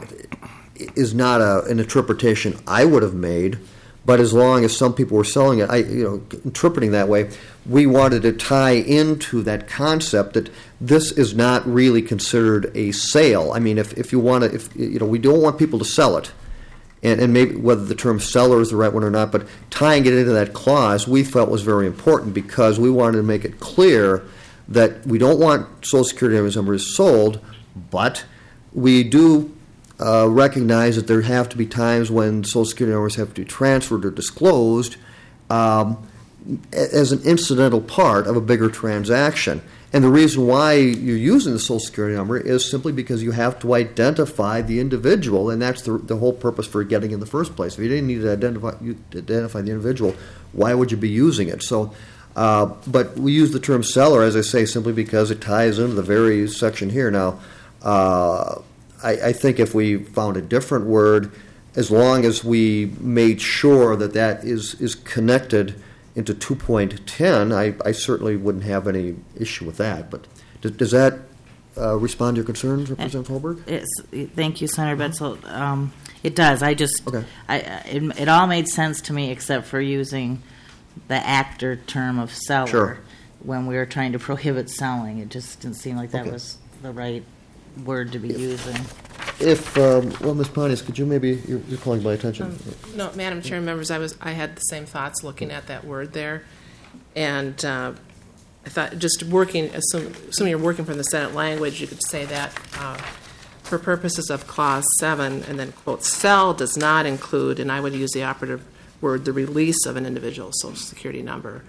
is not a, an interpretation I would have made, but as long as some people were selling it, I, you know, interpreting that way, we wanted to tie into that concept that this is not really considered a sale. I mean, if, if you want to, if you know, we don't want people to sell it. And, and maybe whether the term seller is the right one or not, but tying it into that clause we felt was very important because we wanted to make it clear that we don't want Social Security numbers sold, but we do uh, recognize that there have to be times when Social Security numbers have to be transferred or disclosed um, as an incidental part of a bigger transaction. And the reason why you're using the Social Security number is simply because you have to identify the individual, and that's the, the whole purpose for getting in the first place. If you didn't need to identify, you, identify the individual, why would you be using it? So, uh, but we use the term seller, as I say, simply because it ties into the very section here. Now, uh, I, I think if we found a different word, as long as we made sure that that is, is connected into two point ten, I, I certainly wouldn't have any issue with that. But does, does that uh, respond to your concerns, Representative Holberg? It's, thank you, Senator Betzel. Um, it does. I just, okay. I, it, it all made sense to me except for using the actor term of seller sure. when we were trying to prohibit selling. It just didn't seem like that okay. was the right word to be if, using. If, um, well, Miz Pontius, could you maybe, you're, you're calling my attention. Um, no, Madam Chair, members, I was I had the same thoughts looking at that word there. And uh, I thought just working, assume, assuming you're working from the Senate language, you could say that uh, for purposes of Clause seven, and then, quote, sell does not include, and I would use the operative word, the release of an individual's Social Security number,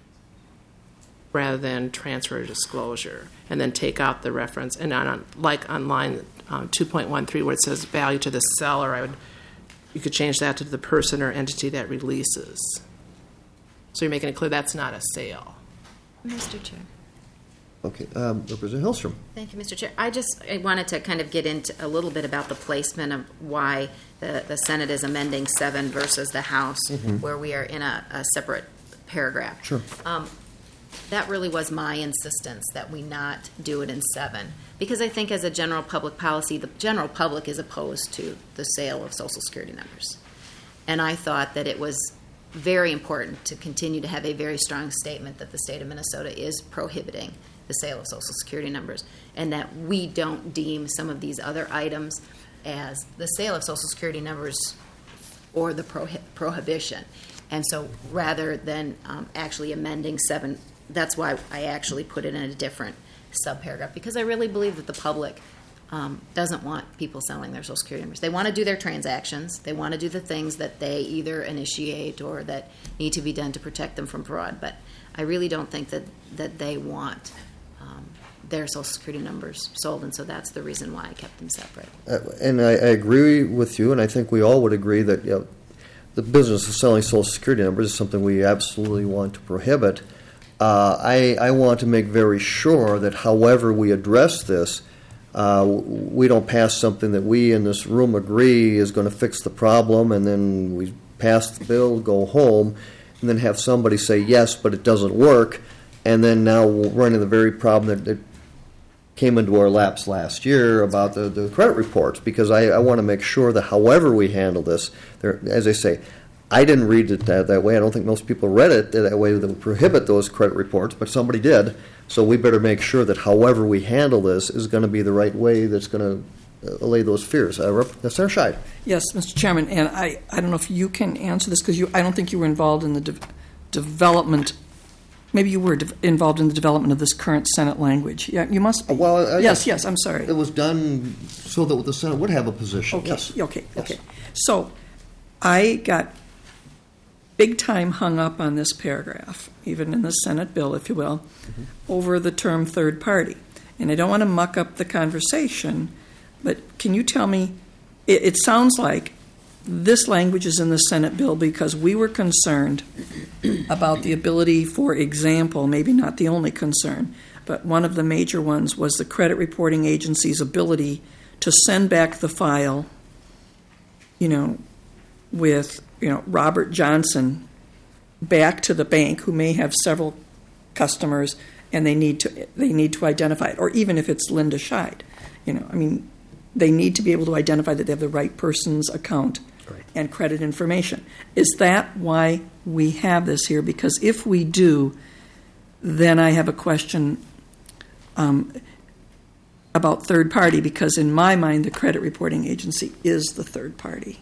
rather than transfer or disclosure, and then take out the reference. And on, like on line um, two point one three, where it says value to the seller, I would you could change that to the person or entity that releases. So you're making it clear that's not a sale. Mister Chair. Okay, um, Representative Hillstrom. Thank you, Mister Chair. I just I wanted to kind of get into a little bit about the placement of why the, the Senate is amending seven versus the House, mm-hmm. where we are in a, a separate paragraph. Sure. Um, that really was my insistence that we not do it in seven, because I think as a general public policy, the general public is opposed to the sale of Social Security numbers. And I thought that it was very important to continue to have a very strong statement that the state of Minnesota is prohibiting the sale of Social Security numbers, and that we don't deem some of these other items as the sale of Social Security numbers or the prohi- prohibition. And so rather than um, actually amending seven, that's why I actually put it in a different subparagraph, because I really believe that the public um, doesn't want people selling their Social Security numbers. They want to do their transactions. They want to do the things that they either initiate or that need to be done to protect them from fraud. But I really don't think that, that they want um, their Social Security numbers sold, and so that's the reason why I kept them separate. Uh, and I, I agree with you, and I think we all would agree that you know, the business of selling Social Security numbers is something we absolutely want to prohibit. Uh, I, I want to make very sure that however we address this, uh, we don't pass something that we in this room agree is going to fix the problem, and then we pass the bill, go home, and then have somebody say, yes, but it doesn't work, and then now we'll run into the very problem that, that came into our laps last year about the, the credit reports, because I, I want to make sure that however we handle this, there, as I say, I didn't read it that, that way. I don't think most people read it that way that would prohibit those credit reports, but somebody did. So we better make sure that however we handle this is going to be the right way that's going to allay those fears. Uh, Rep- Senator Scheid. Yes, Mister Chairman, and I, I don't know if you can answer this, because you I don't think you were involved in the de- development. Maybe you were de- involved in the development of this current Senate language. Yeah, you must be. Uh, well, I, yes, yes, I'm sorry. It was done so that the Senate would have a position. Okay, yes. okay, yes. okay. So I got big time hung up on this paragraph, even in the Senate bill, if you will, mm-hmm. over the term third party. And I don't want to muck up the conversation, but can you tell me, it, it sounds like this language is in the Senate bill because we were concerned about the ability, for example, maybe not the only concern, but one of the major ones was the credit reporting agency's ability to send back the file, you know, with you know, Robert Johnson back to the bank, who may have several customers, and they need to they need to identify it. Or even if it's Linda Scheid, you know, I mean, they need to be able to identify that they have the right person's account right. and credit information. Is that why we have this here? Because if we do, then I have a question um, about third party, because in my mind, the credit reporting agency is the third party.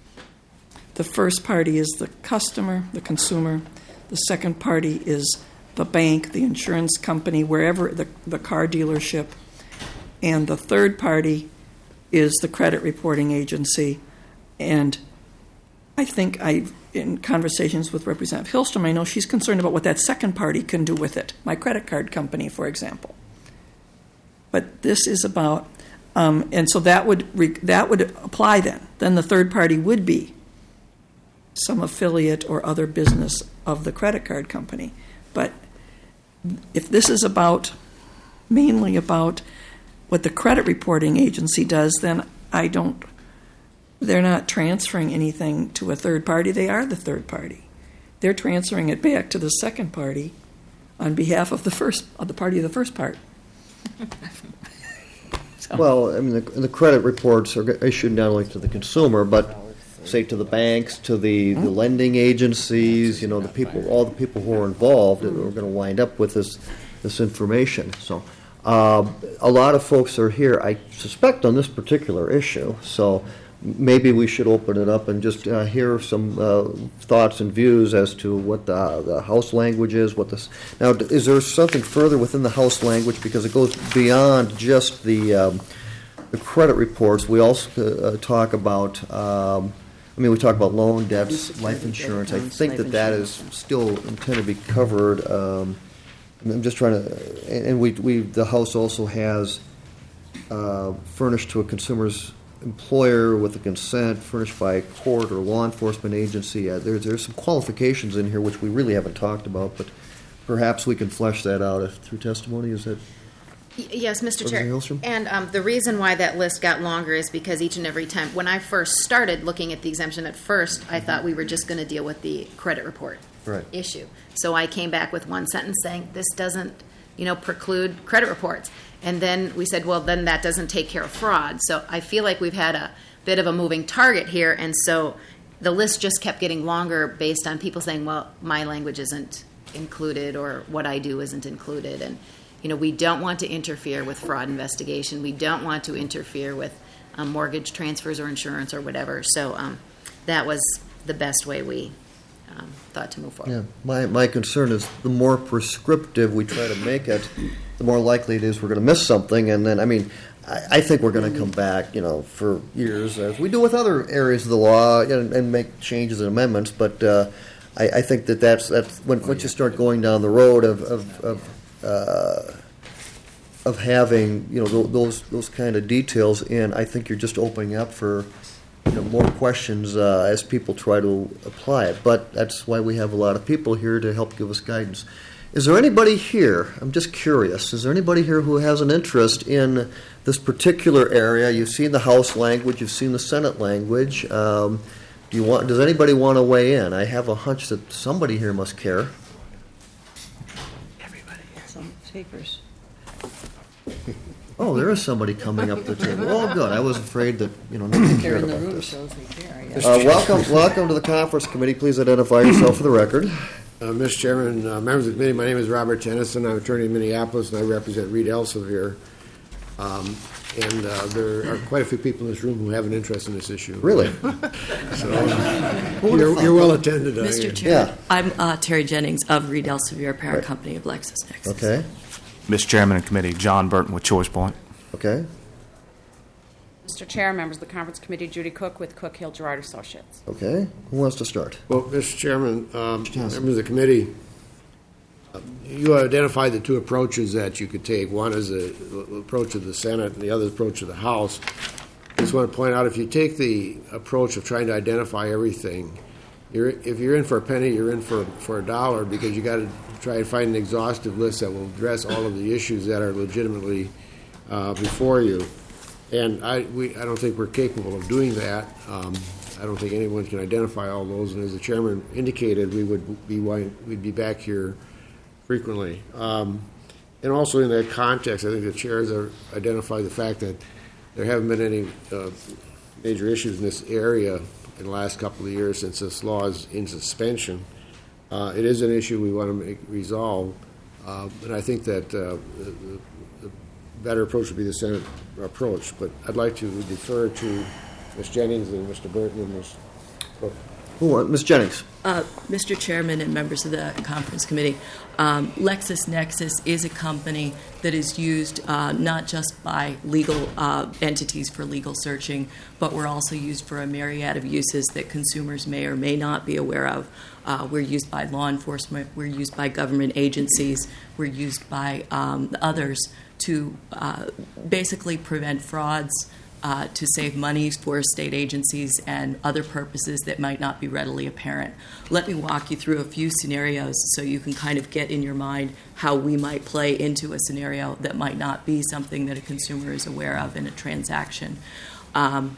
The first party is the customer, the consumer. The second party is the bank, the insurance company, wherever, the, the car dealership. And the third party is the credit reporting agency. And I think I, in conversations with Representative Hillstrom, I know she's concerned about what that second party can do with it, my credit card company, for example. But this is about, um, and so that would re, that would apply then. Then the third party would be some affiliate or other business of the credit card company. But if this is about, mainly about what the credit reporting agency does, then I don't, they're not transferring anything to a third party. They are the third party. They're transferring it back to the second party on behalf of the first, of the party of the first part. So. Well, I mean, the, the credit reports are issued not only to the consumer, but say to the banks, to the, the lending agencies, you know, the people, all the people who are involved, that are going to wind up with this this information. So, uh, a lot of folks are here, I suspect, on this particular issue. So, maybe we should open it up and just uh, hear some uh, thoughts and views as to what the, the House language is. What this now is there something further within the House language, because it goes beyond just the um, the credit reports. We also uh, talk about. Um, I mean, we talk about loan debts, life insurance. I think that that is still intended to be covered. Um, I'm just trying to, and we, we the House also has uh, furnished to a consumer's employer with a consent, furnished by a court or law enforcement agency. Uh, there's there's some qualifications in here which we really haven't talked about, but perhaps we can flesh that out if, through testimony. Is that? Yes, Mister Chair. Hillstrom? And um, the reason why that list got longer is because each and every time, when I first started looking at the exemption at first, I thought we were just going to deal with the credit report Right. issue. So I came back with one sentence saying, this doesn't, you know, preclude credit reports. And then we said, well, then that doesn't take care of fraud. So I feel like we've had a bit of a moving target here. And so the list just kept getting longer based on people saying, well, my language isn't included or what I do isn't included. And you know, we don't want to interfere with fraud investigation. We don't want to interfere with um, mortgage transfers or insurance or whatever. So um, that was the best way we um, thought to move forward. Yeah, my my concern is the more prescriptive we try to make it, the more likely it is we're going to miss something. And then, I mean, I, I think we're going to come back, you know, for years, as we do with other areas of the law, and, and make changes and amendments. But uh, I, I think that that's that's when once you start going down the road of of, of Uh, of having, you know, th- those those kind of details in, I think you're just opening up for, you know, more questions uh, as people try to apply it. But that's why we have a lot of people here to help give us guidance. Is there anybody here, I'm just curious, is there anybody here who has an interest in this particular area? You've seen the House language, you've seen the Senate language. Um, do you want? Does anybody want to weigh in? I have a hunch that somebody here must care. Takers. Oh, there is somebody coming up the table. Oh, good. I was afraid that, you know, nobody They're cared in the about room, this. shows they care, I guess. Uh, welcome, welcome to the conference committee. Please identify yourself for the record. Uh, Mister Chairman, uh, members of the committee, my name is Robert Tennyson. I'm attorney in Minneapolis, and I represent Reed Elsevier. Um, and uh, there are quite a few people in this room who have an interest in this issue. Really? So uh, you're, you're well attended. Mister I, Chair, Yeah. I'm uh, Terry Jennings of Reed Elsevier, parent Right. company of LexisNexis. Okay, Mister Chairman and committee, John Burton with Choice Point. okay. Mister Chair, members of the Conference Committee, Judy Cook with Cook Hill Gerard Associates. Okay, who wants to start? well, Mister Chairman, um, members of the committee, uh, you identified the two approaches that you could take. One is the approach of the Senate, and the other approach of the House. I just want to point out, if you take the approach of trying to identify everything, you're, if you're in for a penny, you're in for for a dollar, because you got to try and find an exhaustive list that will address all of the issues that are legitimately uh, before you. And I, we, I don't think we're capable of doing that. Um, I don't think anyone can identify all those. And as the chairman indicated, we would be we'd be back here frequently. Um, and also in that context, I think the chairs have identified the fact that there haven't been any uh, major issues in this area in the last couple of years since this law is in suspension. Uh, it is an issue we want to make resolve, uh, and I think that uh, the, the better approach would be the Senate approach. But I'd like to defer to Miz Jennings and Mister Burton and Miz Cook. Oh, uh, Miz Jennings. Uh, Mister Chairman and members of the conference committee, um, LexisNexis is a company that is used uh, not just by legal uh, entities for legal searching, but we're also used for a myriad of uses that consumers may or may not be aware of. Uh, we're used by law enforcement, we're used by government agencies, we're used by um, others to uh, basically prevent frauds, Uh, to save money for state agencies and other purposes that might not be readily apparent. Let me walk you through a few scenarios so you can kind of get in your mind how we might play into a scenario that might not be something that a consumer is aware of in a transaction. Um,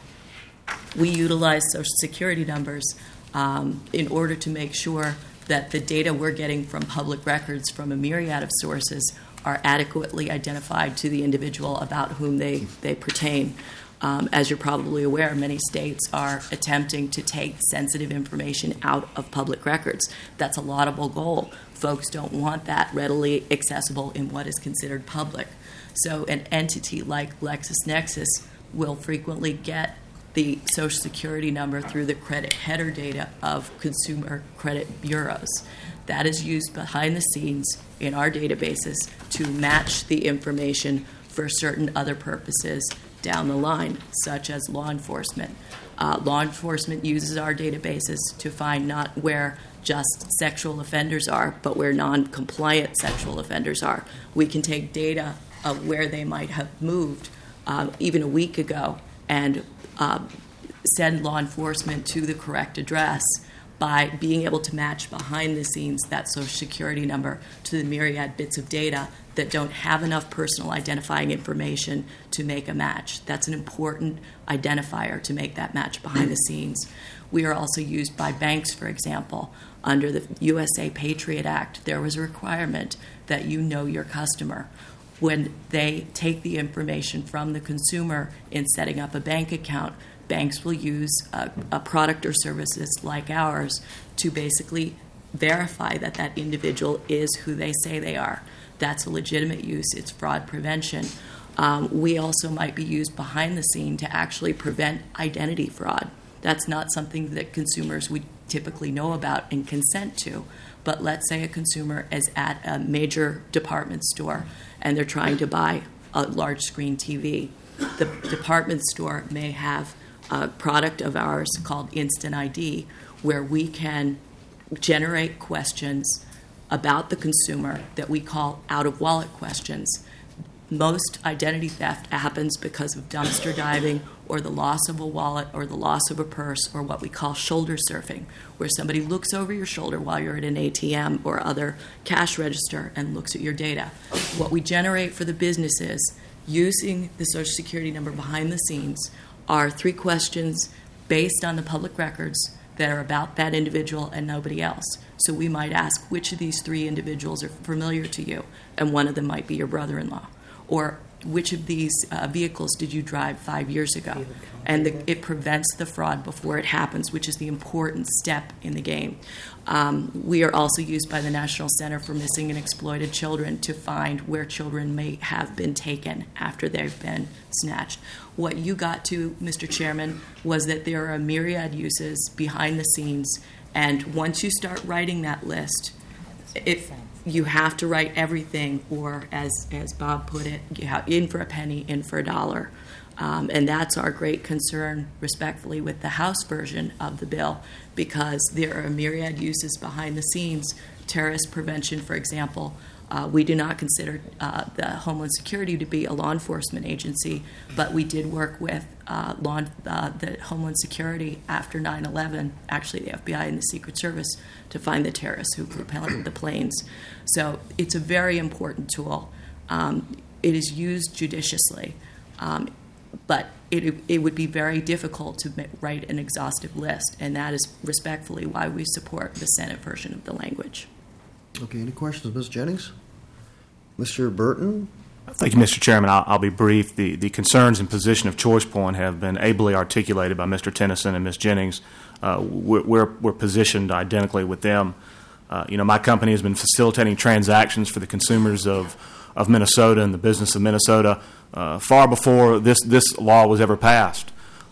we utilize Social Security numbers um, in order to make sure that the data we're getting from public records from a myriad of sources are adequately identified to the individual about whom they, they pertain. Um, as you're probably aware, many states are attempting to take sensitive information out of public records. That's a laudable goal. Folks don't want that readily accessible in what is considered public. So an entity like LexisNexis will frequently get the Social Security number through the credit header data of consumer credit bureaus. That is used behind the scenes in our databases to match the information for certain other purposes down the line, such as law enforcement. Uh, law enforcement uses our databases to find not where just sexual offenders are, but where non-compliant sexual offenders are. We can take data of where they might have moved uh, even a week ago and uh, send law enforcement to the correct address by being able to match behind the scenes that Social Security number to the myriad bits of data that don't have enough personal identifying information to make a match. That's an important identifier to make that match behind the scenes. We are also used by banks, for example. Under the U S A Patriot Act, there was a requirement that you know your customer. When they take the information from the consumer in setting up a bank account, banks will use a, a product or services like ours to basically verify that that individual is who they say they are. That's a legitimate use. It's fraud prevention. Um, we also might be used behind the scene to actually prevent identity fraud. That's not something that consumers would typically know about and consent to. But let's say a consumer is at a major department store and they're trying to buy a large screen T V. The department store may have a product of ours called Instant I D, where we can generate questions about the consumer that we call out-of-wallet questions. Most identity theft happens because of dumpster diving or the loss of a wallet or the loss of a purse or what we call shoulder surfing, where somebody looks over your shoulder while you're at an A T M or other cash register and looks at your data. What we generate for the businesses using the Social Security number behind the scenes are three questions based on the public records that are about that individual and nobody else. So we might ask, which of these three individuals are familiar to you? And one of them might be your brother-in-law. Or which of these uh, vehicles did you drive five years ago? And the, it prevents the fraud before it happens, which is the important step in the game. Um, we are also used by the National Center for Missing and Exploited Children to find where children may have been taken after they've been snatched. What you got to, Mister Chairman, was that there are a myriad uses behind the scenes, and once you start writing that list, if you have to write everything, or as as Bob put it, you have in for a penny, in for a dollar. Um, and that's our great concern, respectfully, with the House version of the bill, because there are myriad uses behind the scenes. Terrorist prevention, for example. Uh, we do not consider uh, the Homeland Security to be a law enforcement agency, but we did work with uh, law, uh, the Homeland Security after nine eleven, actually the F B I and the Secret Service, to find the terrorists who propelled the planes. So it's a very important tool. Um, it is used judiciously, um, but it, it would be very difficult to write an exhaustive list, and that is respectfully why we support the Senate version of the language. Okay, any questions, Miz Jennings? Mister Burton? Thank you, Mister Chairman. I'll, I'll be brief. The, the concerns and position of ChoicePoint have been ably articulated by Mister Tennyson and Miz Jennings. Uh, we're, we're, we're positioned identically with them. Uh, you know, my company has been facilitating transactions for the consumers of, of Minnesota and the business of Minnesota uh, far before this, this law was ever passed.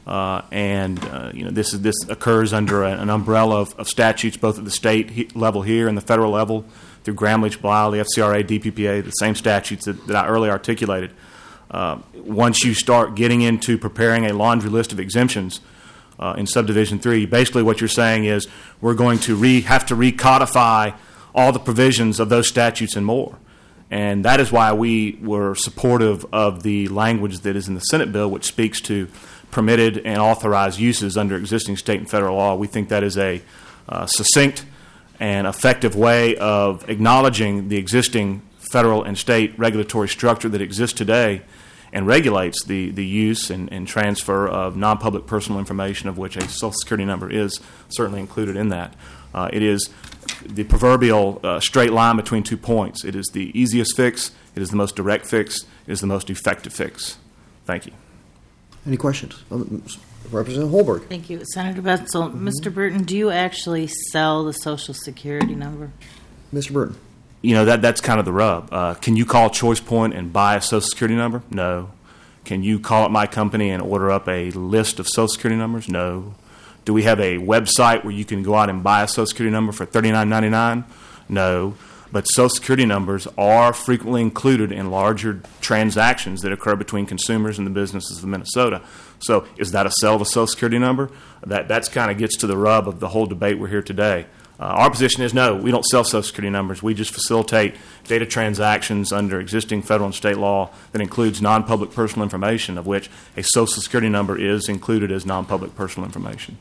Uh, and uh, you know this is this occurs under a, an umbrella of, of statutes both at the state he, level here and the federal level through Gramm-Leach-Blile, the F C R A, D P P A, the same statutes that, that I earlier articulated. Uh, once you start getting into preparing a laundry list of exemptions uh, in subdivision three, basically what you're saying is we're going to re, have to recodify all the provisions of those statutes and more. And that is why we were supportive of the language that is in the Senate bill, which speaks to permitted and authorized uses under existing state and federal law. We think that is a uh, succinct and effective way of acknowledging the existing federal and state regulatory structure that exists today and regulates the, the use and, and transfer of non-public personal information, of which a Social Security number is certainly included in that. Uh, it is the proverbial uh, straight line between two points. It is the easiest fix. It is the most direct fix. It is the most effective fix. Thank you. Any questions? Um, Representative Holberg. Thank you. Senator Betzel, mm-hmm. Mister Burton, do you actually sell the Social Security number? Mister Burton. You know, that that's kind of the rub. Uh, can you call Choice Point and buy a Social Security number? No. Can you call up my company and order up a list of Social Security numbers? No. Do we have a website where you can go out and buy a Social Security number for thirty-nine ninety-nine? No. But Social Security numbers are frequently included in larger transactions that occur between consumers and the businesses of Minnesota. So is that a sell of a Social Security number? That that's kind of gets to the rub of the whole debate we're here today. Uh, our position is no, we don't sell Social Security numbers. We just facilitate data transactions under existing federal and state law that includes non-public personal information, of which a Social Security number is included as non-public personal information.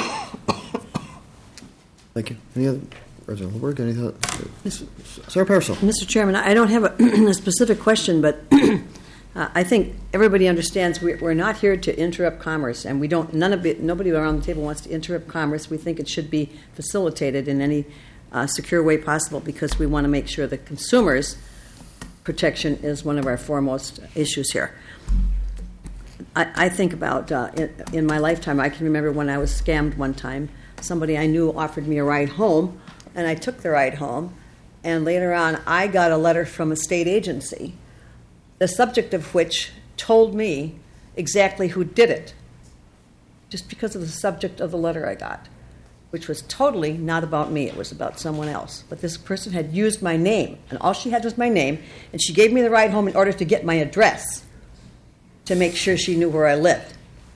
Thank you. Any other? President Holberg, any thoughts? Sarah Parcell. Mister Chairman, I don't have a, a specific question, but uh, I think everybody understands we're, we're not here to interrupt commerce, and we don't. None of it. Nobody around the table wants to interrupt commerce. We think it should be facilitated in any uh, secure way possible because we want to make sure the consumers' protection is one of our foremost issues here. I, I think about uh, in, in my lifetime. I can remember when I was scammed one time. Somebody I knew offered me a ride home. And I took the ride home, and later on I got a letter from a state agency, the subject of which told me exactly who did it, just because of the subject of the letter I got, which was totally not about me. It was about someone else. But this person had used my name, and all she had was my name, and she gave me the ride home in order to get my address to make sure she knew where I lived.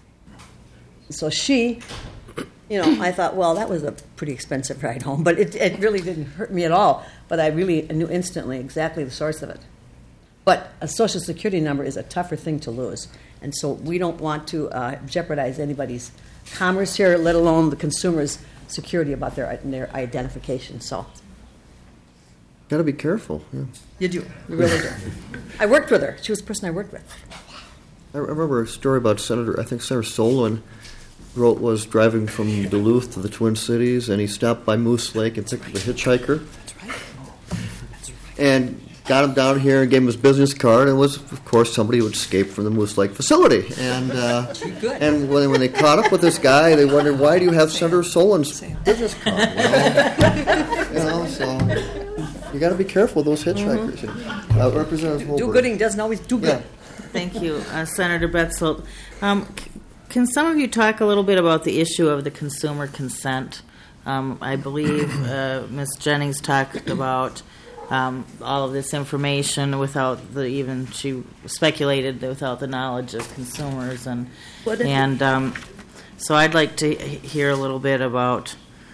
So she... You know, I thought, well, that was a pretty expensive ride home, but it, it really didn't hurt me at all. But I really knew instantly exactly the source of it. But a Social Security number is a tougher thing to lose. And so we don't want to uh, jeopardize anybody's commerce here, let alone the consumer's security about their, their identification. So, got to be careful. Yeah. You do. You really do. I worked with her. She was the person I worked with. I remember a story about Senator, I think Senator Solon wrote was driving from Duluth to the Twin Cities, and he stopped by Moose Lake and picked up a hitchhiker. That's right. That's right. And got him down here and gave him his business card, and was, of course, somebody who had escaped from the Moose Lake facility. And uh, and when, when they caught up with this guy, they wondered, why do you have Senator Solon's business card? Well, you know, so you got to be careful with those hitchhikers. Mm-hmm. Uh, Representative Holberg. Do-gooding doesn't always do good. Yeah. Thank you, uh, Senator Betzel. Um, c- can some of you talk a little bit about the issue of the consumer consent? Um, I believe uh, Miz Jennings talked about um, all of this information without the even she speculated without the knowledge of consumers, and and um, so I'd like to hear a little bit about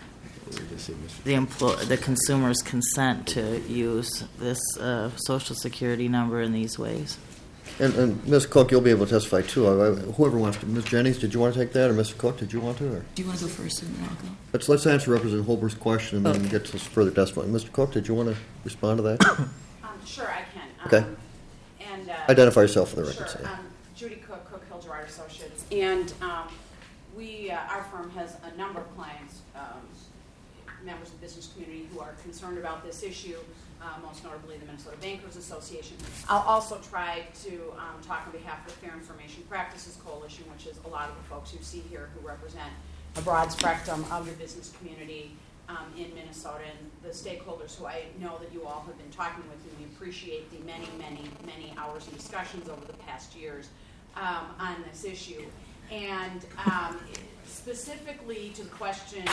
the employ- the consumer's consent to use this uh, Social Security number in these ways. And, and Miz Cook, you'll be able to testify too. Uh, whoever wants to. Miz Jennings, did you want to take that, or Mister Cook, did you want to? Or? Do you want to go first, and then I'll go? Let's let's answer Representative Holberg's question and then okay. get to further testimony. Mister Cook, did you want to respond to that? Um, sure, I can. Um, Okay. And uh, identify yourself for the record. Sure. Say. Um, Judy Cook, Cook Hill Gerard Associates, and um, we, uh, our firm has a number of clients, um, members of the business community who are concerned about this issue. Uh, most notably the Minnesota Bankers Association. I'll also try to um, talk on behalf of the Fair Information Practices Coalition, which is a lot of the folks you see here who represent a broad spectrum of the business community um, in Minnesota, and the stakeholders who I know that you all have been talking with, and we appreciate the many, many, many hours of discussions over the past years um, on this issue. And um, specifically to the question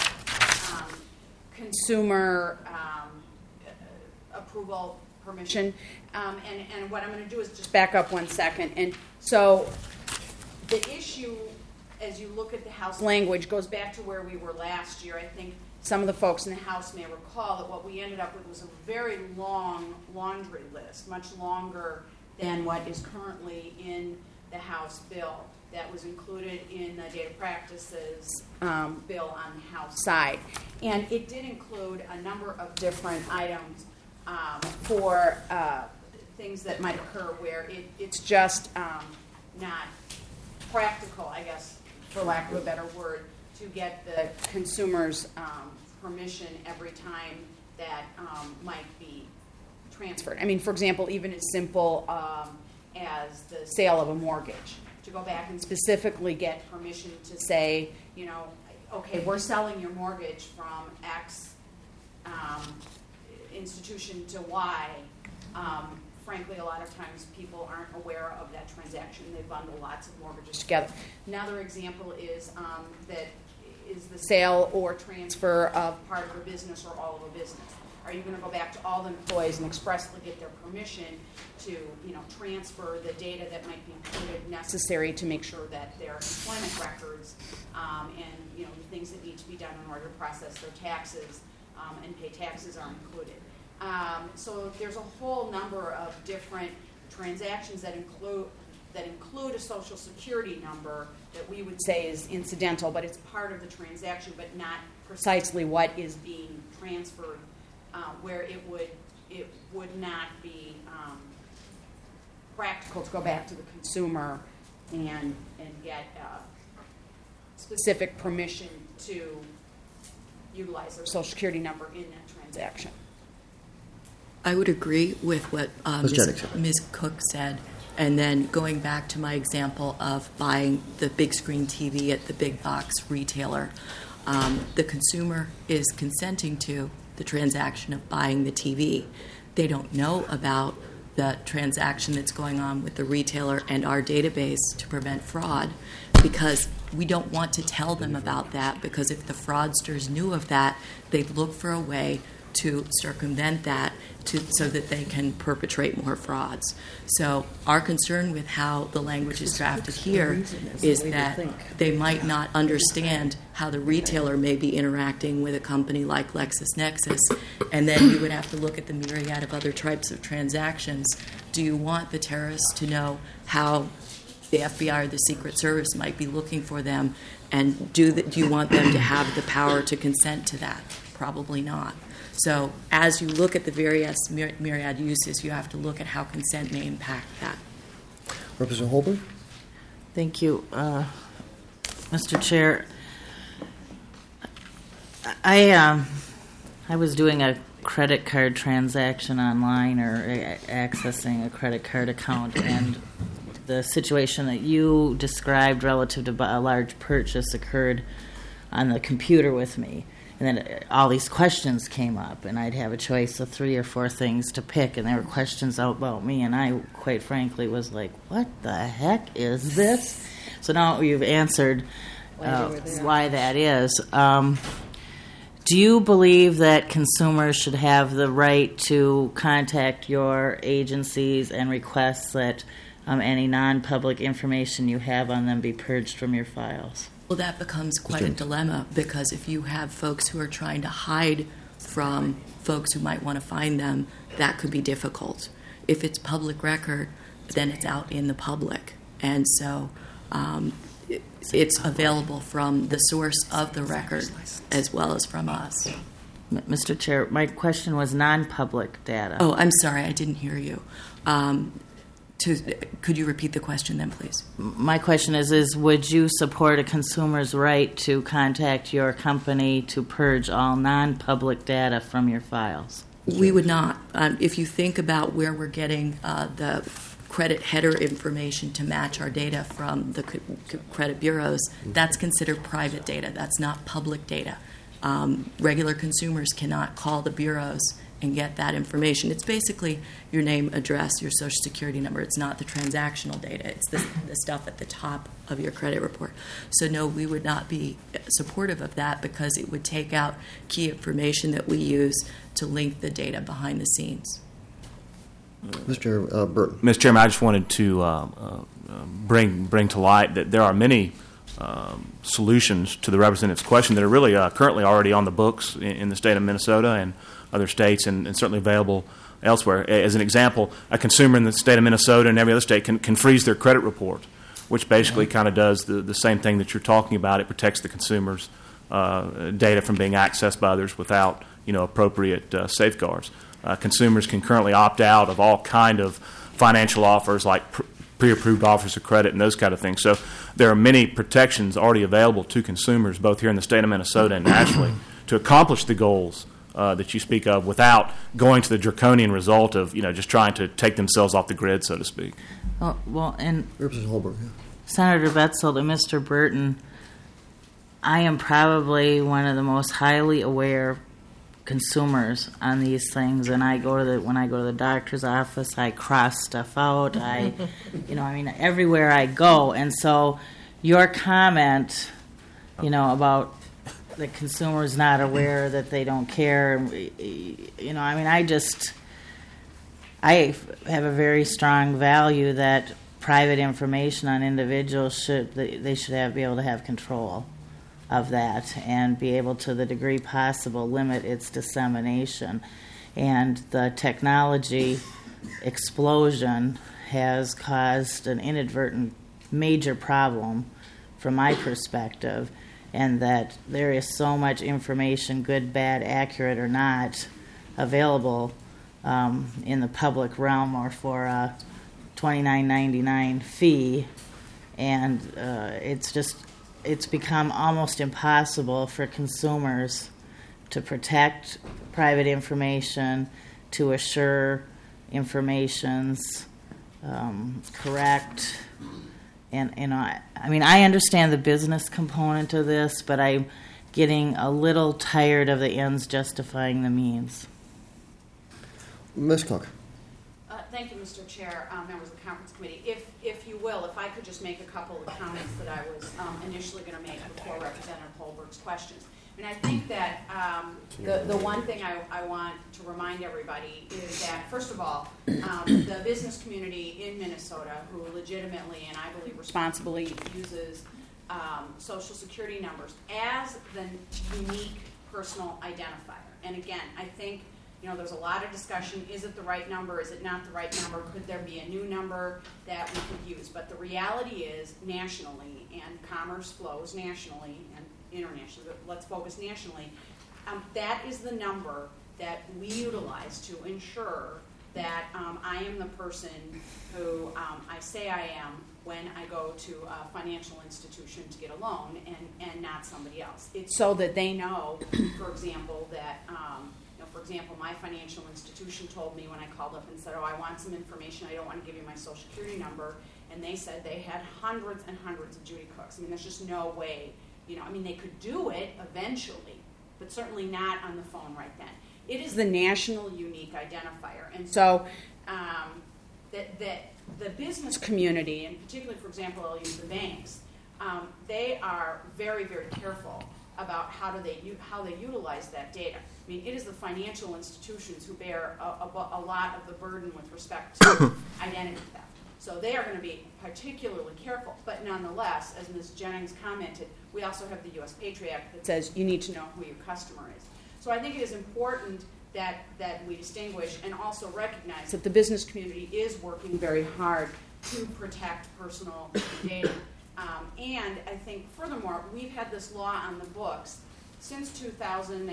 of um, consumer um, approval permission, um, and, and what I'm going to do is just back up one second. And so the issue, as you look at the House language, goes back to where we were last year. I think some of the folks in the House may recall that what we ended up with was a very long laundry list, much longer than what is currently in the House bill that was included in the data practices um, bill on the House side. And it did include a number of different items um, for uh, things that might occur where it, it's just um, not practical, I guess, for lack of a better word, to get the consumer's um, permission every time that um, might be transferred. I mean, for example, even as simple um, as the sale of a mortgage, to go back and specifically get permission to say, you know, okay, we're selling your mortgage from X um, institution to Y. Um, frankly, a lot of times people aren't aware of that transaction. They bundle lots of mortgages together. Another example is um, that is the sale or transfer of part of a business or all of a business. Are you going to go back to all the employees and expressly get their permission to, you know, transfer the data that might be included necessary to make sure that their employment records um, and, you know, the things that need to be done in order to process their taxes um, and pay taxes are included. Um, so there's a whole number of different transactions that include that include a social security number that we would say is incidental, but it's part of the transaction, but not precisely what is being transferred, uh, where it would it would not be um, practical to go back to the consumer and and get uh, specific permission to utilize their social security number in that transaction. I would agree with what uh, Miz Miz Jennings. Miz Cook said. And then going back to my example of buying the big screen T V at the big box retailer, um, the consumer is consenting to the transaction of buying the T V. They don't know about the transaction that's going on with the retailer and our database to prevent fraud, because we don't want to tell them about that, because if the fraudsters knew of that, they'd look for a way to circumvent that to, so that they can perpetrate more frauds. So our concern with how the language is drafted here is that they might not understand how the retailer may be interacting with a company like LexisNexis, and then you would have to look at the myriad of other types of transactions. Do you want the terrorists to know how the F B I or the Secret Service might be looking for them, and do, the, do you want them to have the power to consent to that? Probably not. So as you look at the various myriad uses, you have to look at how consent may impact that. Representative Holberg? Thank you, uh, Mister Chair. I um, I was doing a credit card transaction online, or a- accessing a credit card account, and the situation that you described relative to a large purchase occurred on the computer with me. And then all these questions came up, and I'd have a choice of three or four things to pick, and there were questions about me, and I, quite frankly, was like, what the heck is this? So now you've answered uh, why that is. Um, do you believe that consumers should have the right to contact your agencies and request that um, any non-public information you have on them be purged from your files? Well, that becomes quite a dilemma, because if you have folks who are trying to hide from folks who might want to find them, that could be difficult. If it's public record, then it's out in the public. And so um, it, it's available from the source of the record as well as from us. Mister Chair, my question was non-public data. Oh, I'm sorry, I didn't hear you. Um, To, could you repeat the question then, please? My question is, is would you support a consumer's right to contact your company to purge all non-public data from your files? We would not. Um, if you think about where we're getting uh, the credit header information to match our data from the c- c- credit bureaus, that's considered private data. That's not public data. Um, regular consumers cannot call the bureaus and get that information. It's basically your name, address, your social security number. It's not the transactional data. It's the, the stuff at the top of your credit report. So no, we would not be supportive of that because it would take out key information that we use to link the data behind the scenes. Mister Uh, Burton. Mister Chairman, I just wanted to uh, uh, bring bring to light that there are many um, solutions to the representative's question that are really uh, currently already on the books in, in the state of Minnesota and other states, and, and certainly available elsewhere. As an example, a consumer in the state of Minnesota and every other state can, can freeze their credit report, which basically kind of does the, the same thing that you're talking about. It protects the consumer's uh, data from being accessed by others without, you know, appropriate uh, safeguards. Uh, consumers can currently opt out of all kind of financial offers like pr- pre-approved offers of credit and those kind of things. So there are many protections already available to consumers both here in the state of Minnesota and nationally to accomplish the goals uh, that you speak of without going to the draconian result of, you know, just trying to take themselves off the grid, so to speak. Well, well and Representative Holberg. Yeah. Senator Betzel to Mister Burton, I am probably one of the most highly aware consumers on these things, and I go to the when I go to the doctor's office, I cross stuff out. I, you know, I mean, everywhere I go, and so your comment, you know, about the consumer's not aware that they don't care, you know, I mean, I just, I have a very strong value that private information on individuals should they should have be able to have control of that and be able to the degree possible limit its dissemination. And the technology explosion has caused an inadvertent major problem from my perspective, and that there is so much information, good, bad, accurate or not, available um, in the public realm or for a twenty-nine ninety-nine fee, and uh, it's just it's become almost impossible for consumers to protect private information, to assure information's um, correct. And, you know, I, I mean, I understand the business component of this, but I'm getting a little tired of the ends justifying the means. Miz Cook. Uh, thank you, Mister Chair, uh, members of the Conference Committee. If, if you will, if I could just make a couple of comments that I was um, initially going to make before Representative Holberg's questions. And I think that um, the, the one thing I, I want to remind everybody is that, first of all, um, the business community in Minnesota, who legitimately and I believe responsibly uses um, Social Security numbers as the unique personal identifier. And again, I think, you know, there's a lot of discussion. Is it the right number? Is it not the right number? Could there be a new number that we could use? But the reality is, nationally, and commerce flows nationally and internationally, but let's focus nationally, um, that is the number that we utilize to ensure that um, I am the person who um, I say I am when I go to a financial institution to get a loan, and, and not somebody else. It's so that they know, for example, that um, you know, for example, my financial institution told me when I called up and said, oh, I want some information, I don't want to give you my Social Security number, and they said they had hundreds and hundreds of Judy Cooks. I mean, there's just no way. You know, I mean, they could do it eventually, but certainly not on the phone right then. It is the national unique identifier. And so um, that, that the business community, and particularly, for example, I'll use the banks, um, they are very, very careful about how do they how they utilize that data. I mean, it is the financial institutions who bear a, a, a lot of the burden with respect to identity theft. So they are going to be particularly careful. But nonetheless, as Miz Jennings commented, we also have the U S Patriot Act that says you need to know who your customer is. So I think it is important that, that we distinguish and also recognize that the business community is working very hard to protect personal data. Um, and I think, furthermore, we've had this law on the books since two thousand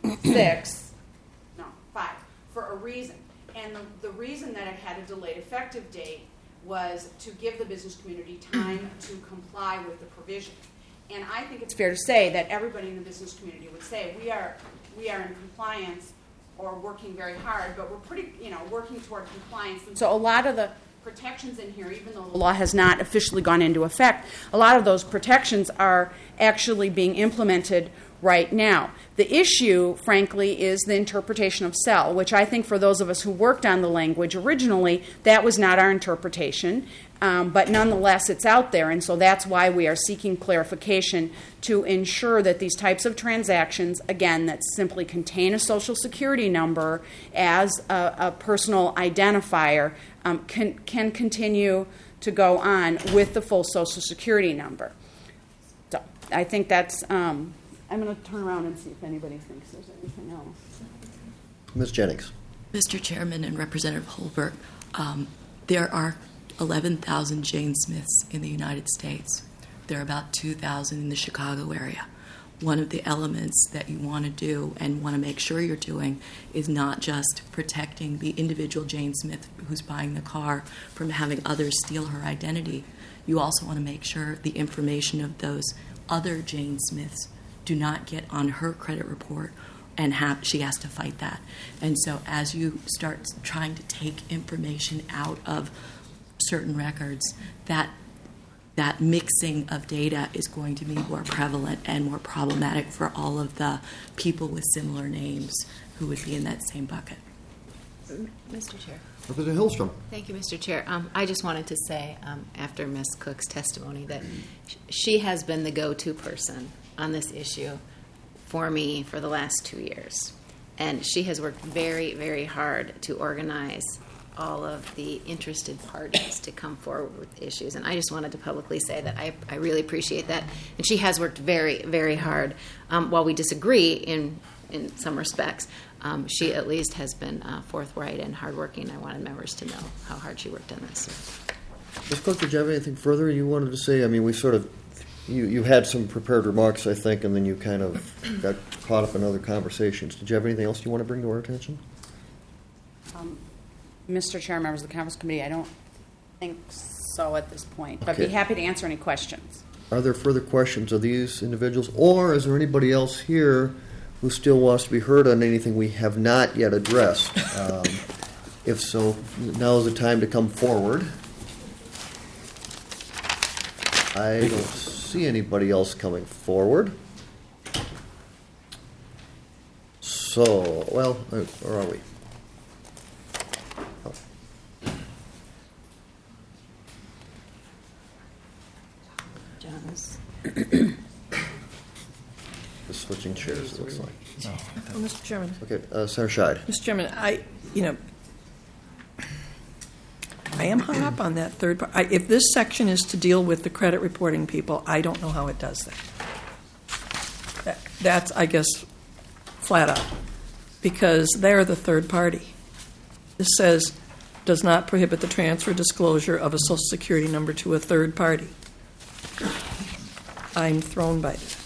six, no, five, for a reason. And the, the reason that it had a delayed effective date was to give the business community time to comply with the provision. And I think it's fair to say that everybody in the business community would say we are we are in compliance or working very hard, but we're pretty, you know, working toward compliance. And so a lot of the protections in here, even though the law has not officially gone into effect, a lot of those protections are actually being implemented right now. The issue, frankly, is the interpretation of cell, which I think for those of us who worked on the language originally, that was not our interpretation. Um, but nonetheless, it's out there, and so that's why we are seeking clarification to ensure that these types of transactions, again, that simply contain a Social Security number as a, a personal identifier, um, can, can continue to go on with the full Social Security number. So I think that's, um, I'm going to turn around and see if anybody thinks there's anything else. Miz Jennings. Mister Chairman and Representative Holberg, um, there are eleven thousand Jane Smiths in the United States. There are about two thousand in the Chicago area. One of the elements that you want to do and want to make sure you're doing is not just protecting the individual Jane Smith who's buying the car from having others steal her identity. You also want to make sure the information of those other Jane Smiths do not get on her credit report, and have, she has to fight that. And so as you start trying to take information out of certain records, that that mixing of data is going to be more prevalent and more problematic for all of the people with similar names who would be in that same bucket. Mister Chair. Representative Hillstrom. Thank you, Mister Chair. Um, I just wanted to say, um, after Miz Cook's testimony, that sh- she has been the go-to person on this issue for me for the last two years. And she has worked very, very hard to organize all of the interested parties to come forward with issues. And I just wanted to publicly say that I, I really appreciate that. And she has worked very, very hard. Um, while we disagree in, in some respects, um, she at least has been uh, forthright and hardworking. I wanted members to know how hard she worked on this. Miz Cook, did you have anything further you wanted to say? I mean, we sort of, you, you had some prepared remarks, I think, and then you kind of got caught up in other conversations. Did you have anything else you want to bring to our attention? Um, Mister Chair, members of the Conference Committee, I don't think so at this point, but Okay. be happy to answer any questions. Are there further questions of these individuals, or is there anybody else here who still wants to be heard on anything we have not yet addressed? Um, if so, now is the time to come forward. I don't see anybody else coming forward. So, well, uh, where are we? John's. Just switching chairs, it looks like. Well, Mister Chairman. Okay, uh, Senator Scheid. Mister Chairman, I, you know, I am hung up on that third part. I, if this section is to deal with the credit reporting people, I don't know how it does that. that that's, I guess, flat out, because they're the third party. This says, does not prohibit the transfer disclosure of a Social Security number to a third party. I'm thrown by that.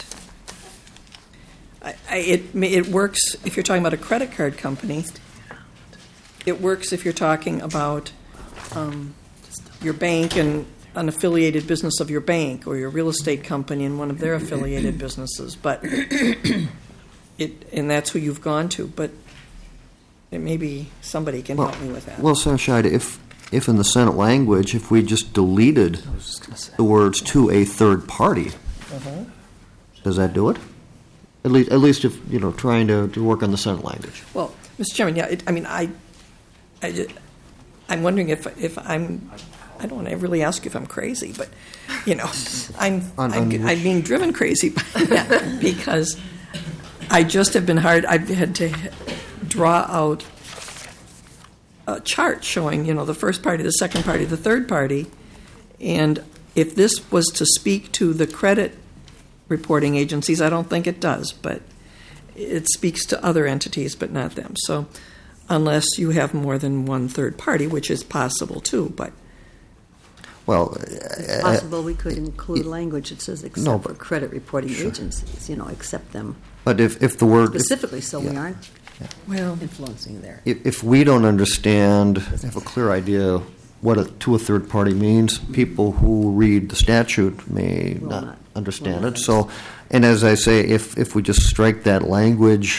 I, I, it, it works if you're talking about a credit card company. It works if you're talking about um, your bank and an affiliated business of your bank, or your real estate company and one of their affiliated businesses. But it, and that's who you've gone to. But it maybe somebody can Well, help me with that. well, Senator Scheid, if if in the Senate language, if we just deleted the words "to a third party," Uh-huh. does that do it? At least, at least if you know, trying to, to work on the Senate language. Well, Mister Chairman, yeah, it, I mean, I, I, ju- I'm wondering if if I'm, I don't want to really ask you if I'm crazy, but you know, I'm On- I'm, on I'm being driven crazy by that because I just have been hard. I've had to draw out a chart showing, you know, the first party, the second party, the third party, and if this was to speak to the credit reporting agencies, I don't think it does, but it speaks to other entities, but not them. So unless you have more than one third party, which is possible too, but Well, It's possible we could include language that says except No, for but- credit reporting Sure. agencies, you know, accept them but if, if the word if- specifically, so we yeah. aren't well, influencing there. If, if we don't understand, have a clear idea what a, to a third party means, people who read the statute may Will not, not- understand will not it. So, and as I say, if, if we just strike that language,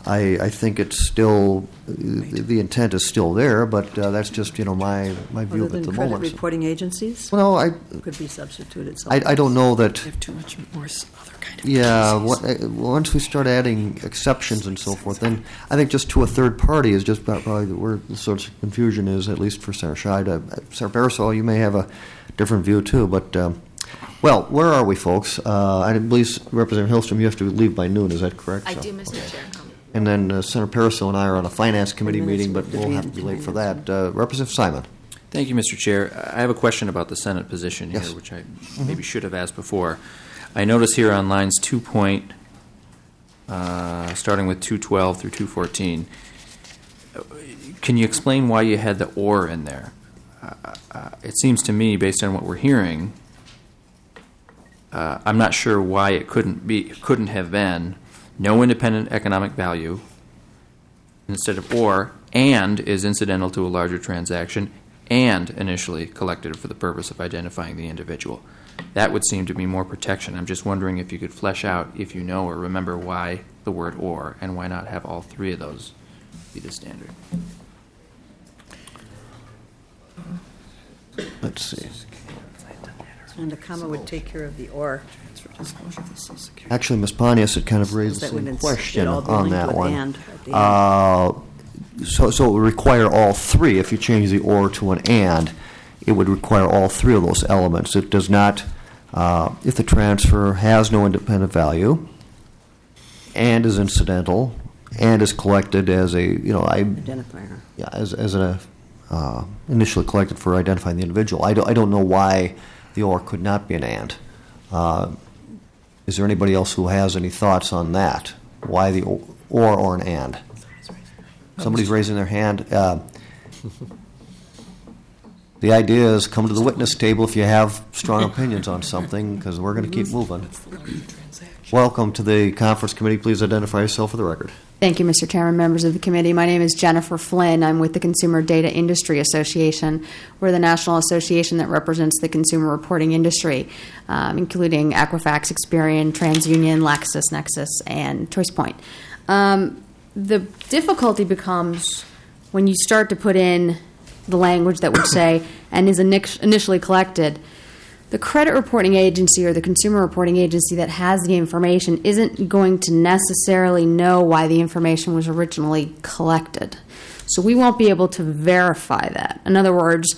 I, I think it's still, the, the intent is still there, but uh, that's just, you know, my, my view Other at the than credit moment. reporting agencies? Well, I, Could be substituted I, somewhere. I don't know that, Have too much more s- other kind of yeah, agencies. what, uh, once we start adding exceptions and so forth, then I think just to a third party is just about probably where the sort of confusion is, at least for Senator Scheid. Uh, Senator Parasol, you may have a different view too, but, um, well, where are we, folks? Uh, I believe Representative Hillstrom, you have to leave by noon, is that correct? I So- do, Mister Chair. And then uh, Senator Parasol and I are on a Finance Committee minutes meeting, but with the we'll have to be late for that. Uh, Representative Simon. Thank you, Mister Chair. I have a question about the Senate position here, Yes. which I maybe should have asked before. I notice here on lines two point, uh, starting with two twelve through two fourteen, uh, can you explain why you had the "or" in there? Uh, uh, it seems to me, based on what we're hearing, uh, I'm not sure why it couldn't be, couldn't have been no independent economic value instead of "or," and is incidental to a larger transaction, and initially collected for the purpose of identifying the individual. That would seem to be more protection. I'm just wondering if you could flesh out, if you know or remember, why the word "or," and why not have all three of those be the standard. Let's see. And a comma would take care of the "or." Actually, Miz Pontius had kind of raised the That would same ins- question it'd all be on linked that with one. "and" at the end. Uh, so, so it would require all three. If you change the "or" to an "and," it would require all three of those elements. It does not, uh, if the transfer has no independent value, and is incidental, and is collected as a, you know, I, Identifier. yeah, as as a uh, initially collected for identifying the individual. I don't, I don't know why the "or" could not be an "and." Uh, is there anybody else who has any thoughts on that? Why the "or" or an "and"? Somebody's raising their hand. Uh, the idea is come to the witness table if you have strong opinions on something, because we're going to keep moving. Welcome to the conference committee. Please identify yourself for the record. Thank you, Mister Chairman, members of the committee. My name is Jennifer Flynn. I'm with the Consumer Data Industry Association. We're the national association that represents the consumer reporting industry, um, including Equifax, Experian, TransUnion, LexisNexis, and ChoicePoint. Um, the difficulty becomes when you start to put in the language that would say, and is init- initially collected. The credit reporting agency or the consumer reporting agency that has the information isn't going to necessarily know why the information was originally collected. So we won't be able to verify that. In other words,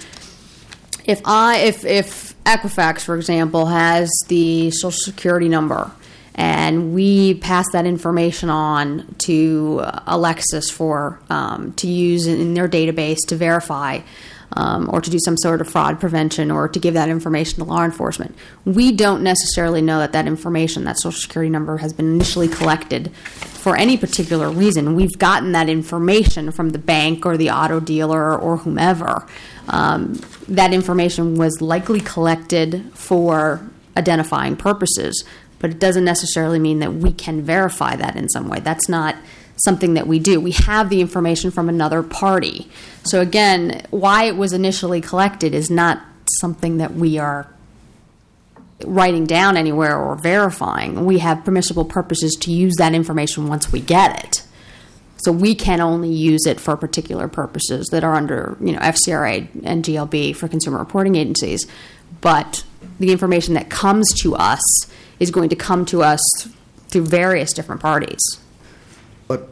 if I if if Equifax, for example, has the Social Security number and we pass that information on to Alexis for um, to use in their database to verify Um, or to do some sort of fraud prevention or to give that information to law enforcement. We don't necessarily know that that information, that Social Security number, has been initially collected for any particular reason. We've gotten that information from the bank or the auto dealer or whomever. Um, that information was likely collected for identifying purposes, but it doesn't necessarily mean that we can verify that in some way. That's not something that we do. We have the information from another party. So again, why it was initially collected is not something that we are writing down anywhere or verifying. We have permissible purposes to use that information once we get it. So we can only use it for particular purposes that are under, you know, F C R A and G L B for consumer reporting agencies. But the information that comes to us is going to come to us through various different parties. But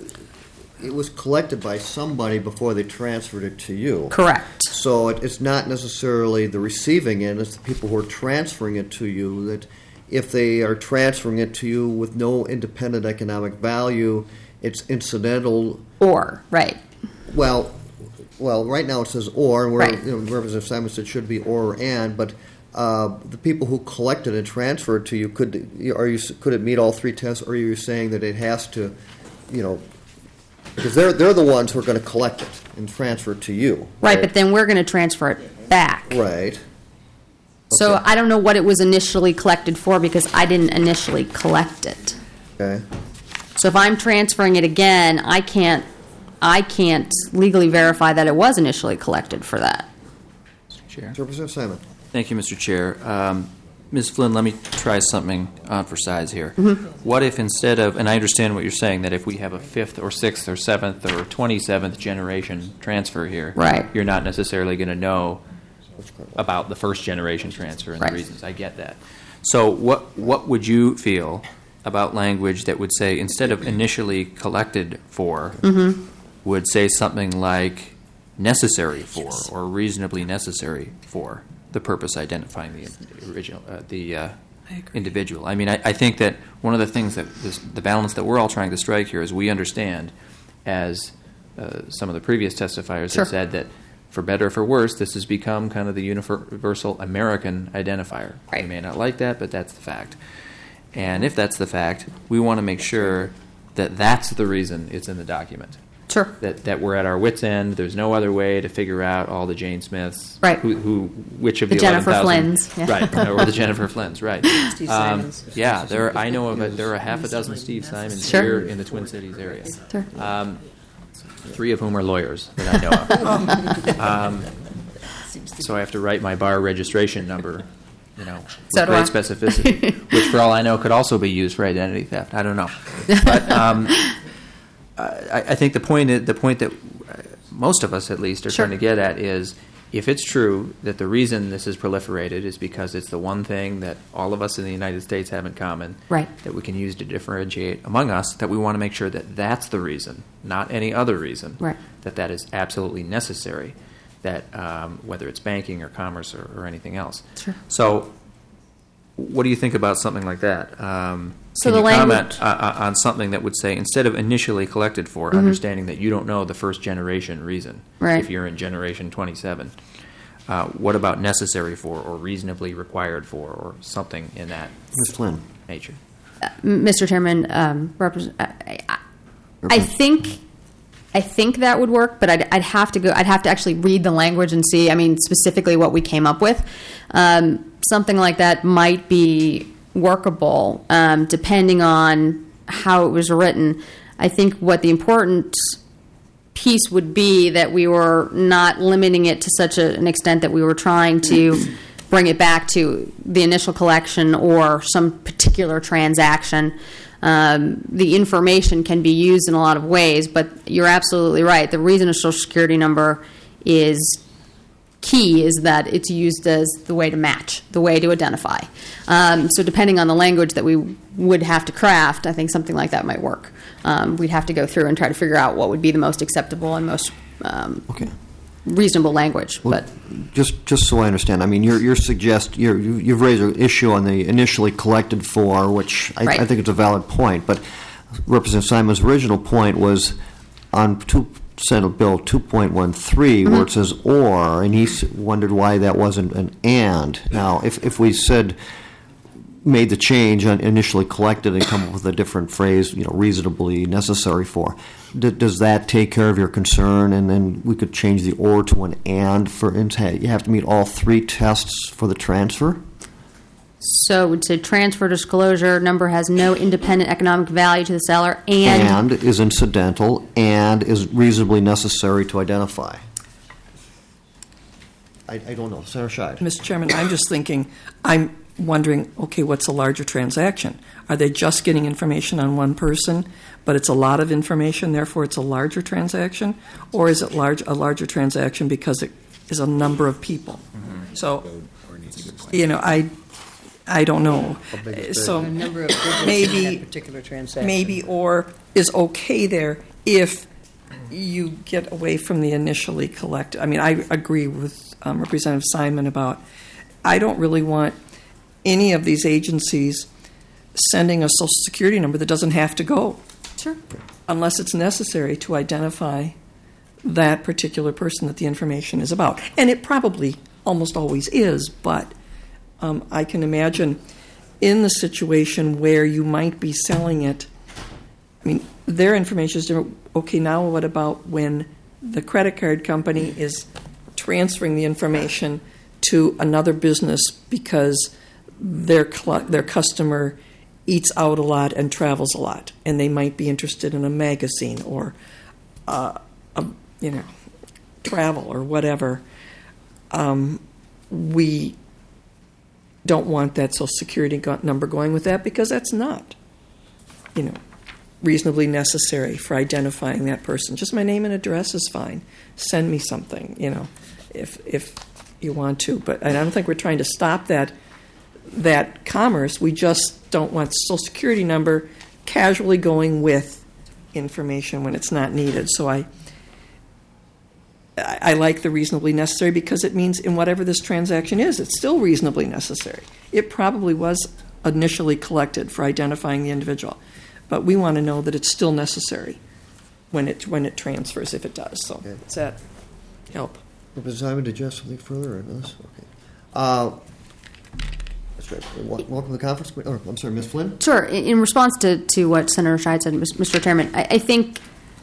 it was collected by somebody before they transferred it to you. Correct. So it, it's not necessarily the receiving end, it's the people who are transferring it to you, that if they are transferring it to you with no independent economic value, it's incidental. Or, right. Well, well, right now it says or, and where, Right. you know, Representative Simon said it should be or or and, but uh, the people who collected and transferred to you, could are you could it meet all three tests, or are you saying that it has to, you know, because they're they're the ones who are going to collect it and transfer it to you. Right, but then we're going to transfer it back. Right. So Okay. I don't know what it was initially collected for because I didn't initially collect it. Okay. So if I'm transferring it again, I can't I can't legally verify that it was initially collected for that. Chair. Representative Simon. Thank you, Mister Chair. Um, Miz Flynn, let me try something on for size here. Mm-hmm. What if instead of, and I understand what you're saying, that if we have a fifth or sixth or seventh or twenty-seventh generation transfer here, Right. you're not necessarily going to know about the first generation transfer and Right. the reasons. I get that. So what what would you feel about language that would say, instead of initially collected for, Mm-hmm. would say something like necessary for or reasonably necessary for the purpose identifying the original, uh, the uh, individual. I mean, I, I think that one of the things that this, the balance that we're all trying to strike here is we understand, as uh, some of the previous testifiers Sure. have said, that for better or for worse, this has become kind of the universal American identifier. Right. We may not like that, but that's the fact. And if that's the fact, we want to make sure that that's the reason it's in the document. Sure. That that we're at our wits' end. There's no other way to figure out all the Jane Smiths, Right. Who, who which of The the, Jennifer eleven thousand, Flynns, yeah. right? Or the Jennifer Flynns, right? Steve Um, Simons. yeah, there. Are, I know of a, there are a half a dozen Steve Simons Sure. here in the Twin Cities area. Sure. Um, three of whom are lawyers that I know of. um, so I have to write my bar registration number, you know, with So do great I. specificity, which, for all I know, could also be used for identity theft. I don't know, but. Um, I, I think the point is, the point that uh, most of us, at least, are Sure. trying to get at is, if it's true that the reason this has proliferated is because it's the one thing that all of us in the United States have in common, Right. that we can use to differentiate among us, that we want to make sure that that's the reason, not any other reason, Right. that that is absolutely necessary, that um, whether it's banking or commerce or, or anything else. Sure. So, what do you think about something like that? Um, So can the you language- comment uh, uh, on something that would say, instead of initially collected for, Mhm. understanding that you don't know the first generation reason, Right. if you're in generation twenty-seven, uh, what about necessary for or reasonably required for or something in that Miz Flynn. nature? Mister Chairman, um, represent, I, I, I think I think that would work, but I'd, I'd have to go. I'd have to actually read the language and see. I mean, specifically what we came up with. Um, something like that might be workable, um, depending on how it was written. I think what the important piece would be that we were not limiting it to such a, an extent that we were trying to bring it back to the initial collection or some particular transaction. Um, the information can be used in a lot of ways, but you're absolutely right. The reason a Social Security number is key is that it's used as the way to match, the way to identify. Um, so depending on the language that we would have to craft, I think something like that might work. Um, we'd have to go through and try to figure out what would be the most acceptable and most um, Okay. reasonable language. Well, But just just so I understand, I mean, you're you're suggest you're, you you've raised an issue on the initially collected for, which I, Right. I think it's a valid point. But Representative Simon's original point was on two Senate Bill two point one three, where it says "or," and he s- wondered why that wasn't an "and." Now, if if we said made the change on initially collected and come up with a different phrase, you know, reasonably necessary for. D- does that take care of your concern? And then we could change the "or" to an "and." For instance, you have to meet all three tests for the transfer. so it would say transfer disclosure number has no independent economic value to the seller and, And is incidental and is reasonably necessary to identify. I, I don't know, Senator Scheid. Mister Chairman, I'm just thinking, I'm wondering, okay, what's a larger transaction? Are they just getting information on one person, but it's a lot of information, therefore it's a larger transaction? Or is it large a larger transaction because it is a number of people? Mm-hmm. So, you know, I I don't know. So A number of businesses maybe in that particular transaction. maybe or is okay there if you get away from the initially collected. I mean, I agree with um, Representative Simon about I don't really want any of these agencies sending a Social Security number that doesn't have to go. Sure. Unless it's necessary to identify that particular person that the information is about. And it probably almost always is, but um, I can imagine in the situation where you might be selling it, I mean, their information is different. Okay, now what about when the credit card company is transferring the information to another business because their cl- their customer eats out a lot and travels a lot, and they might be interested in a magazine or, uh, a, you know, travel or whatever. Um, we don't want that Social Security go- number going with that because that's not, you know, reasonably necessary for identifying that person. Just my name and address is fine. Send me something, you know, if if you want to. But I don't think we're trying to stop that that commerce. We just don't want Social Security number casually going with information when it's not needed. So I I like the reasonably necessary because it means in whatever this transaction is, it's still reasonably necessary. It probably was initially collected for identifying the individual, but we want to know that it's still necessary when it when it transfers, if it does. So Okay. does that help? Representative Simon, did you have something further on this? Okay. Uh, that's right. Wel- Welcome to the conference. Oh, I'm sorry, Miz Flynn? Sure. In in response to, to what Senator Scheid said, Mister Chairman, I, I think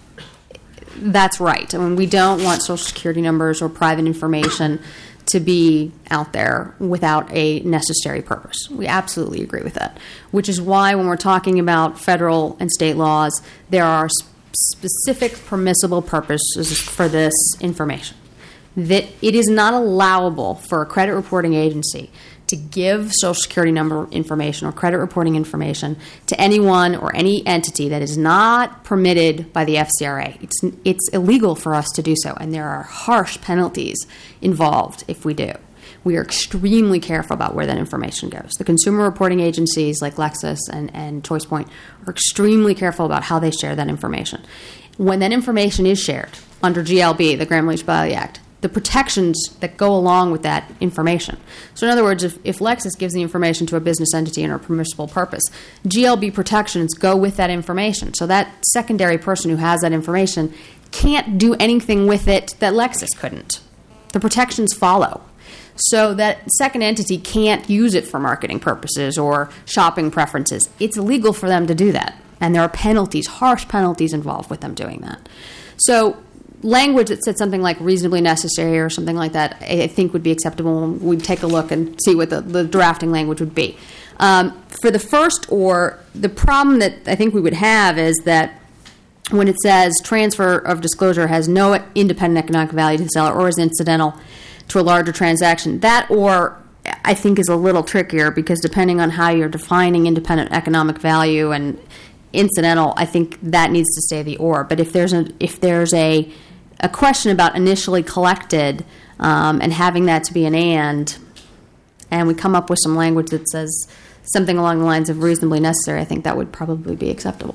that's right. I mean, we don't want Social Security numbers or private information to be out there without a necessary purpose. We absolutely agree with that, which is why when we're talking about federal and state laws, there are sp- specific permissible purposes for this information. That it is not allowable for a credit reporting agency to give Social Security number information or credit reporting information to anyone or any entity that is not permitted by the F C R A. It's, it's illegal for us to do so, and there are harsh penalties involved if we do. We are extremely careful about where that information goes. The consumer reporting agencies like Lexis and, and ChoicePoint are extremely careful about how they share that information. When that information is shared under G L B, the Graham-Leach-Bliley Act, the protections that go along with that information. So in other words, if, if Lexis gives the information to a business entity in a permissible purpose, G L B protections go with that information. So that secondary person who has that information can't do anything with it that Lexis couldn't. The protections follow. So that second entity can't use it for marketing purposes or shopping preferences. It's illegal for them to do that. And there are penalties, harsh penalties involved with them doing that. So language that said something like reasonably necessary or something like that, I think would be acceptable. We'd take a look and see what the, the drafting language would be. Um, for the first or, the problem that I think we would have is that when it says transfer of disclosure has no independent economic value to the seller or is incidental to a larger transaction, that or I think is a little trickier because depending on how you're defining independent economic value and incidental, I think that needs to stay the or. But if there's a if there's a a question about initially collected um, and having that to be an and, and we come up with some language that says something along the lines of reasonably necessary, I think that would probably be acceptable.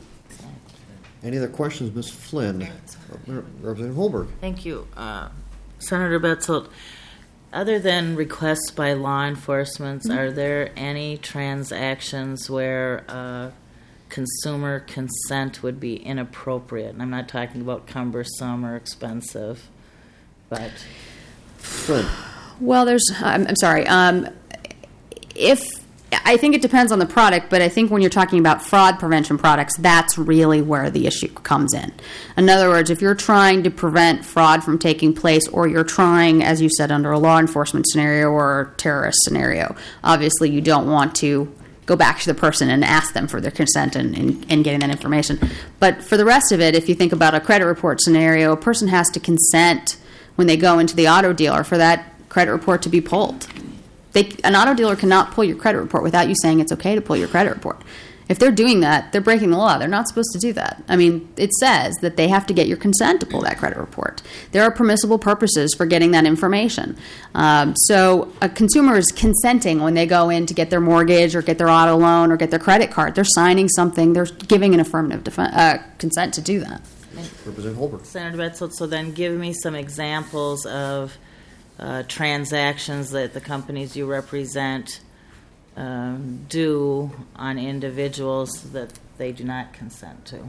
Any other questions, Miz Flynn? Representative Holberg. Thank you. Uh, Senator Betzold, other than requests by law enforcement, mm-hmm. are there any transactions where uh, consumer consent would be inappropriate? And I'm not talking about cumbersome or expensive, but... Flynn. Well, there's... I'm, I'm sorry. Um, if... I think it depends on the product, but I think when you're talking about fraud prevention products, that's really where the issue comes in. In other words, if you're trying to prevent fraud from taking place, or you're trying, as you said, under a law enforcement scenario or a terrorist scenario, obviously you don't want to go back to the person and ask them for their consent and, and, and getting that information. But for the rest of it, if you think about a credit report scenario, a person has to consent when they go into the auto dealer for that credit report to be pulled. They, an auto dealer cannot pull your credit report without you saying it's okay to pull your credit report. If they're doing that, they're breaking the law. They're not supposed to do that. I mean, it says that they have to get your consent to pull that credit report. There are permissible purposes for getting that information. Um, so a consumer is consenting when they go in to get their mortgage or get their auto loan or get their credit card. They're signing something. They're giving an affirmative defi- uh, consent to do that. Representative Holberg. Senator Betzold, so then give me some examples of Uh, transactions that the companies you represent um, do on individuals that they do not consent to.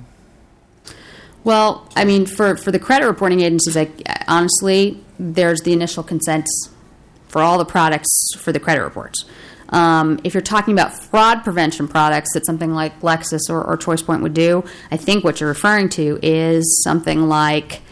Well, I mean, for, for the credit reporting agencies, I, honestly, there's the initial consents for all the products for the credit reports. Um, if you're talking about fraud prevention products that something like Lexis or, or ChoicePoint would do, I think what you're referring to is something like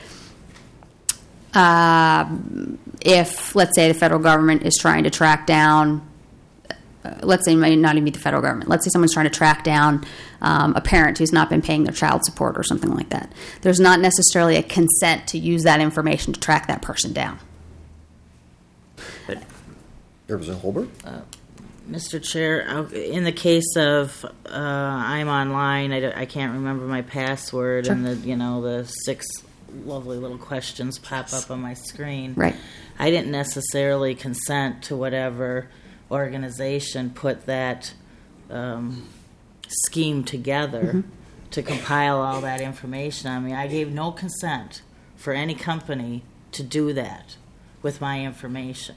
Uh, if, let's say, the federal government is trying to track down, uh, let's say it might not even be the federal government, let's say someone's trying to track down um, a parent who's not been paying their child support or something like that. There's not necessarily a consent to use that information to track that person down. Representative Holberg. Uh, Mister Chair, uh, in the case of uh, I'm online, I, don't- I can't remember my password, Sure. and the you know the six lovely little questions pop up on my screen. Right. I didn't necessarily consent to whatever organization put that um, scheme together Mhm. to compile all that information. I mean, I gave no consent for any company to do that with my information.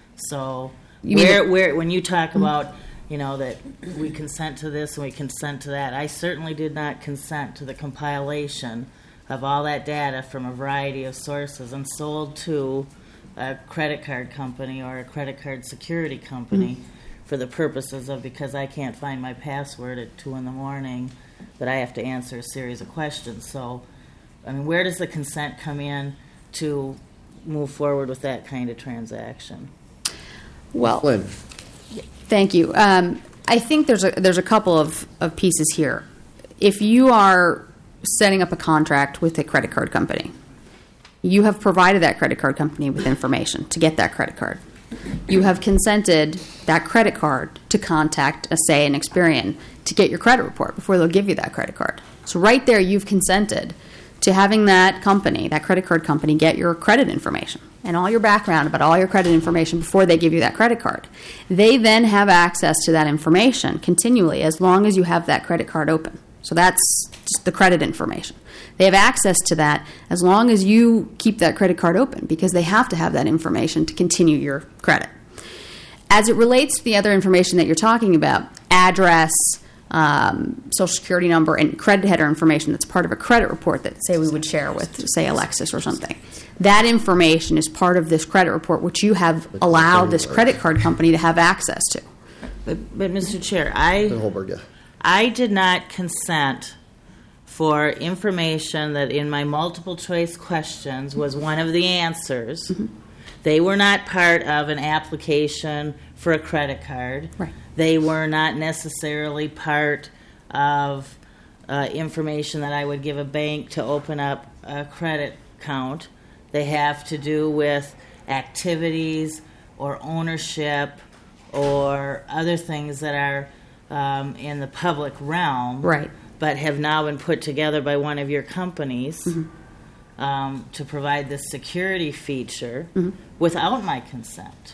So You mean where, the- where when you talk about, you know, that we consent to this and we consent to that, I certainly did not consent to the compilation of all that data from a variety of sources and sold to a credit card company or a credit card security company for the purposes of, because I can't find my password at two in the morning, that I have to answer a series of questions. So, I mean, where does the consent come in to move forward with that kind of transaction? Well, Flynn. thank you. Um, I think there's a there's a couple of, of pieces here. If you are setting up a contract with a credit card company, you have provided that credit card company with information to get that credit card. You have consented that credit card to contact, uh, say, an Experian to get your credit report before they'll give you that credit card. So right there, you've consented to having that company, that credit card company, get your credit information and all your background about all your credit information before they give you that credit card. They then have access to that information continually as long as you have that credit card open. So that's just the credit information. They have access to that as long as you keep that credit card open because they have to have that information to continue your credit. As it relates to the other information that you're talking about, address, um, social security number, and credit header information that's part of a credit report that, say, we would share with, say, Alexis or something. That information is part of this credit report, which you have allowed this credit card company to have access to. But, but Mister Chair, I Holberg, yeah. I did not consent for information that in my multiple choice questions was one of the answers. Mm-hmm. They were not part of an application for a credit card. Right. They were not necessarily part of uh, information that I would give a bank to open up a credit account. They have to do with activities or ownership or other things that are um, in the public realm, Right. but have now been put together by one of your companies Mm-hmm. um, to provide this security feature Mhm. without my consent.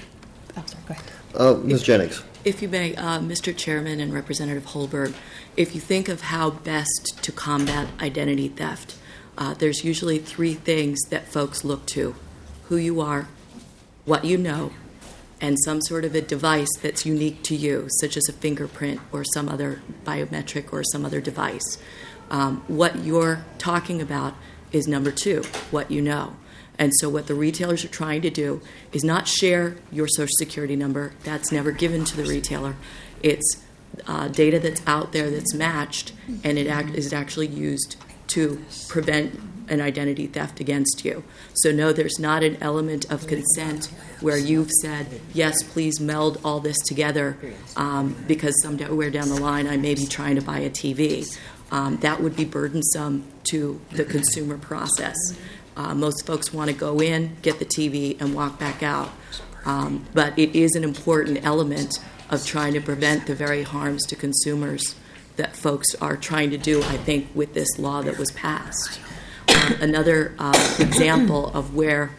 Oh, sorry, go ahead. Uh, Miz Jennings. If you may, uh, Mister Chairman and Representative Holberg, if you think of how best to combat identity theft, uh, there's usually three things that folks look to: who you are, what you know, and some sort of a device that's unique to you, such as a fingerprint or some other biometric or some other device. Um, what you're talking about is number two, what you know. And so what the retailers are trying to do is not share your Social Security number. That's never given to the retailer. It's uh, data that's out there that's matched, and it act- is actually used to prevent an identity theft against you. So no, there's not an element of consent where you've said, yes, please meld all this together um, because somewhere down the line I may be trying to buy a T V. Um, that would be burdensome to the consumer process. Uh, most folks want to go in, get the T V, and walk back out. Um, but it is an important element of trying to prevent the very harms to consumers that folks are trying to do, I think, with this law that was passed. Um, another uh, example of where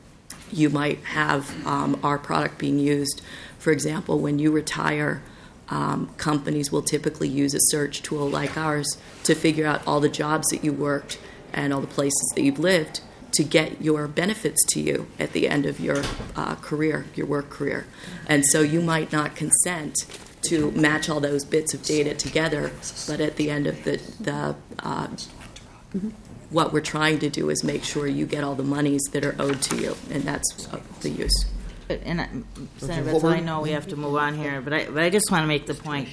you might have um, our product being used, for example, when you retire, um, companies will typically use a search tool like ours to figure out all the jobs that you worked and all the places that you've lived to get your benefits to you at the end of your uh, career, your work career. And so you might not consent to match all those bits of data together, but at the end of the, the uh, what we're trying to do is make sure you get all the monies that are owed to you, and that's uh, the use. But- And I- Senator Betzel, I know we have to move on here, but I, but I just want to make the point.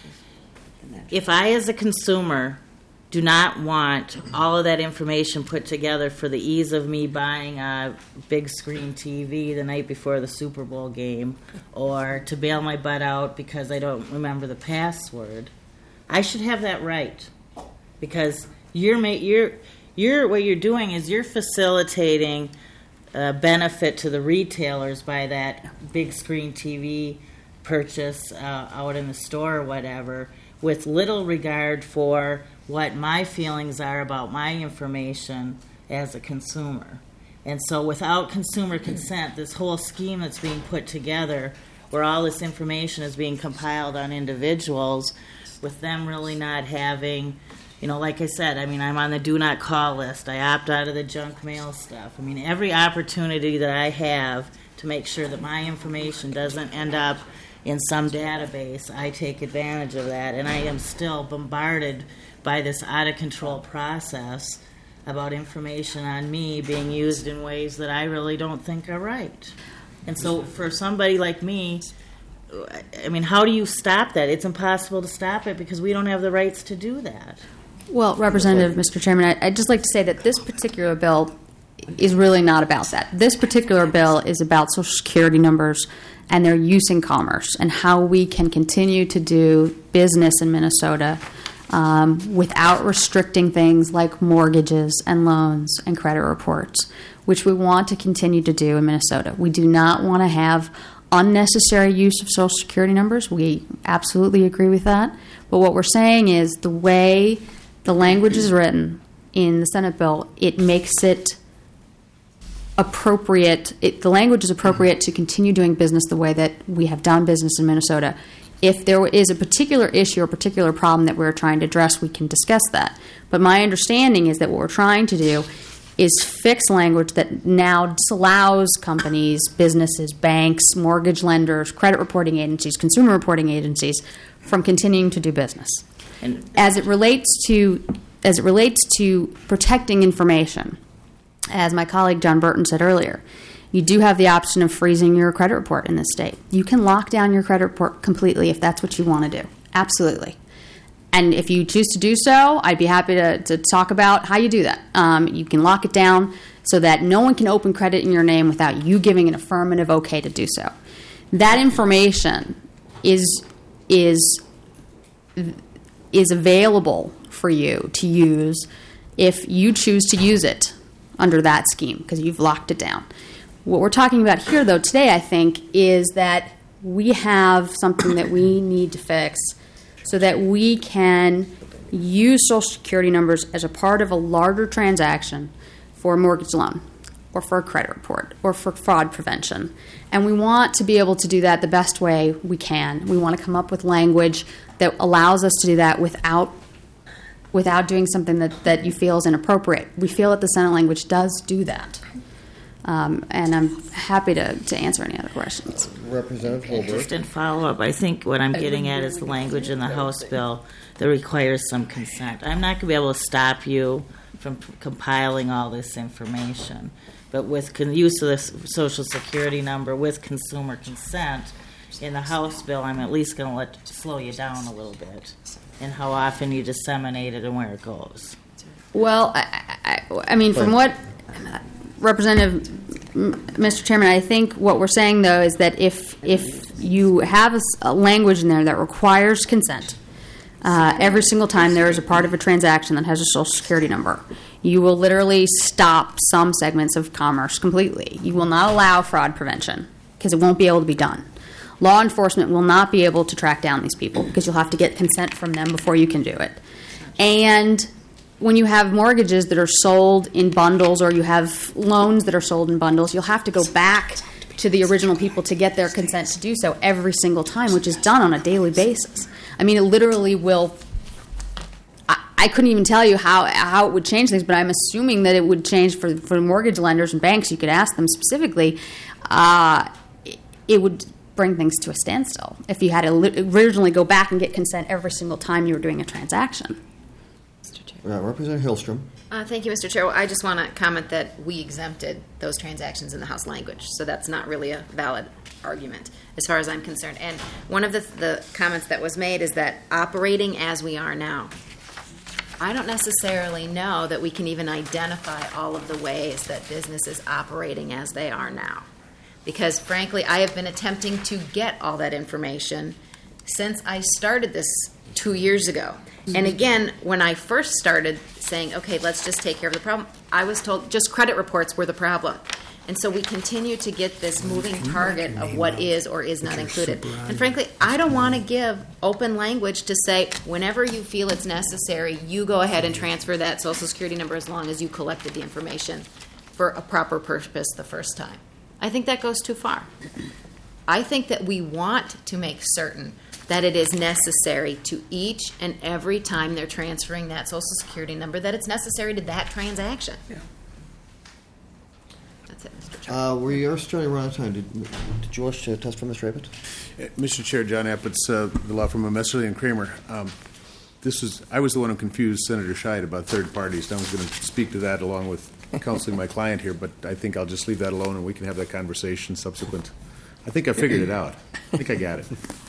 If I, as a consumer, do not want all of that information put together for the ease of me buying a big screen T V the night before the Super Bowl game, or to bail my butt out because I don't remember the password, I should have that right, because you're ma- you're you're what you're doing is you're facilitating a benefit to the retailers by that big screen T V purchase uh, out in the store or whatever, with little regard for what my feelings are about my information as a consumer. And so without consumer consent, this whole scheme that's being put together, where all this information is being compiled on individuals, with them really not having, you know, like I said, I mean, I'm on the do not call list. I opt out of the junk mail stuff. I mean, every opportunity that I have to make sure that my information doesn't end up in some database, I take advantage of that. And I am still bombarded by this out-of-control process about information on me being used in ways that I really don't think are right. And so for somebody like me, I mean, how do you stop that? It's impossible to stop it because we don't have the rights to do that. Well, Representative, Mister Chairman, I, I'd just like to say that this particular bill is really not about that. This particular bill is about Social Security numbers and their use in commerce and how we can continue to do business in Minnesota um, without restricting things like mortgages and loans and credit reports, which we want to continue to do in Minnesota. We do not want to have unnecessary use of Social Security numbers. We absolutely agree with that. But what we're saying is the way the language is written in the Senate bill, it makes it appropriate. It, the language is appropriate to continue doing business the way that we have done business in Minnesota. If there is a particular issue or a particular problem that we're trying to address, we can discuss that. But my understanding is that what we're trying to do is fix language that now disallows companies, businesses, banks, mortgage lenders, credit reporting agencies, consumer reporting agencies from continuing to do business. And as it relates to as it relates to protecting information, as my colleague John Burton said earlier, you do have the option of freezing your credit report in this state. You can lock down your credit report completely if that's what you want to do. Absolutely. And if you choose to do so, I'd be happy to, to talk about how you do that. Um, you can lock it down so that no one can open credit in your name without you giving an affirmative okay to do so. That information is is is available for you to use if you choose to use it under that scheme because you've locked it down. What we're talking about here, though, today, I think, is that we have something that we need to fix so that we can use Social Security numbers as a part of a larger transaction for a mortgage loan or for a credit report or for fraud prevention. And we want to be able to do that the best way we can. We want to come up with language that allows us to do that without without doing something that, that you feel is inappropriate. We feel that the Senate language does do that. Um, and I'm happy to, to answer any other questions. Representative Holbrook. Just in follow-up, I think what I'm getting at is the language in the House bill that requires some consent. I'm not going to be able to stop you from p- compiling all this information, but with con- use of this Social Security number with consumer consent in the House bill, I'm at least going to let slow you down a little bit in how often you disseminate it and where it goes. Well, I, I, I mean, from what Representative, Mister Chairman, I think what we're saying, though, is that if if you have a, a language in there that requires consent uh, every single time there is a part of a transaction that has a Social Security number, you will literally stop some segments of commerce completely. You will not allow fraud prevention because it won't be able to be done. Law enforcement will not be able to track down these people because you'll have to get consent from them before you can do it. And when you have mortgages that are sold in bundles or you have loans that are sold in bundles, you'll have to go back to the original people to get their consent to do so every single time, which is done on a daily basis. I mean, it literally will... I, I couldn't even tell you how how it would change things, but I'm assuming that it would change for, for mortgage lenders and banks. You could ask them specifically. Uh, it, it would bring things to a standstill if you had to li- originally go back and get consent every single time you were doing a transaction. Uh, Representative Hillstrom. Uh, thank you, Mister Chair. I just want to comment that we exempted those transactions in the House language, so that's not really a valid argument as far as I'm concerned. And one of the, the comments that was made is that operating as we are now, I don't necessarily know that we can even identify all of the ways that business is operating as they are now. Because, frankly, I have been attempting to get all that information since I started this two years ago. And again, when I first started saying, okay, let's just take care of the problem, I was told just credit reports were the problem. And so we continue to get this moving target of what is or is not included. And frankly, I don't want to give open language to say, whenever you feel it's necessary, you go ahead and transfer that Social Security number as long as you collected the information for a proper purpose the first time. I think that goes too far. I think that we want to make certain that it is necessary to each and every time they're transferring that Social Security number, that it's necessary to that transaction. Yeah. That's it, Mister Chair. Uh, we are starting to run out of time. Did, did you wish to testify, Mister Abbott? Uh, Mister Chair, John Appetz, uh, the law firm of Messerly and Kramer. Um, this is I was the one who confused Senator Scheid about third parties. I was going to speak to that along with counseling my client here, but I think I'll just leave that alone and we can have that conversation subsequent. I think I figured it out. I think I got it.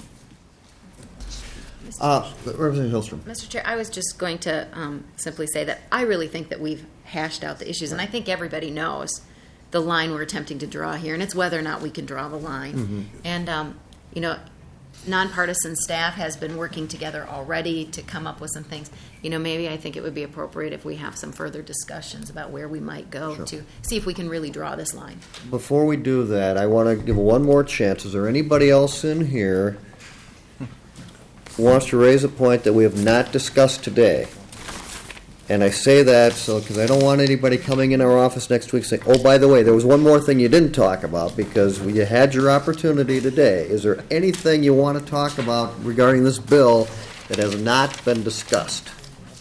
Uh, Representative Hillstrom. Mister Chair, I was just going to um, simply say that I really think that we've hashed out the issues, and I think everybody knows the line we're attempting to draw here, and it's whether or not we can draw the line. Mm-hmm. And, um, you know, nonpartisan staff has been working together already to come up with some things. You know, maybe I think it would be appropriate if we have some further discussions about where we might go Sure. to see if we can really draw this line. Before we do that, I want to give one more chance. Is there anybody else in here who wants to raise a point that we have not discussed today? And I say that so because I don't want anybody coming in our office next week saying, oh, by the way, there was one more thing you didn't talk about because you had your opportunity today. Is there anything you want to talk about regarding this bill that has not been discussed?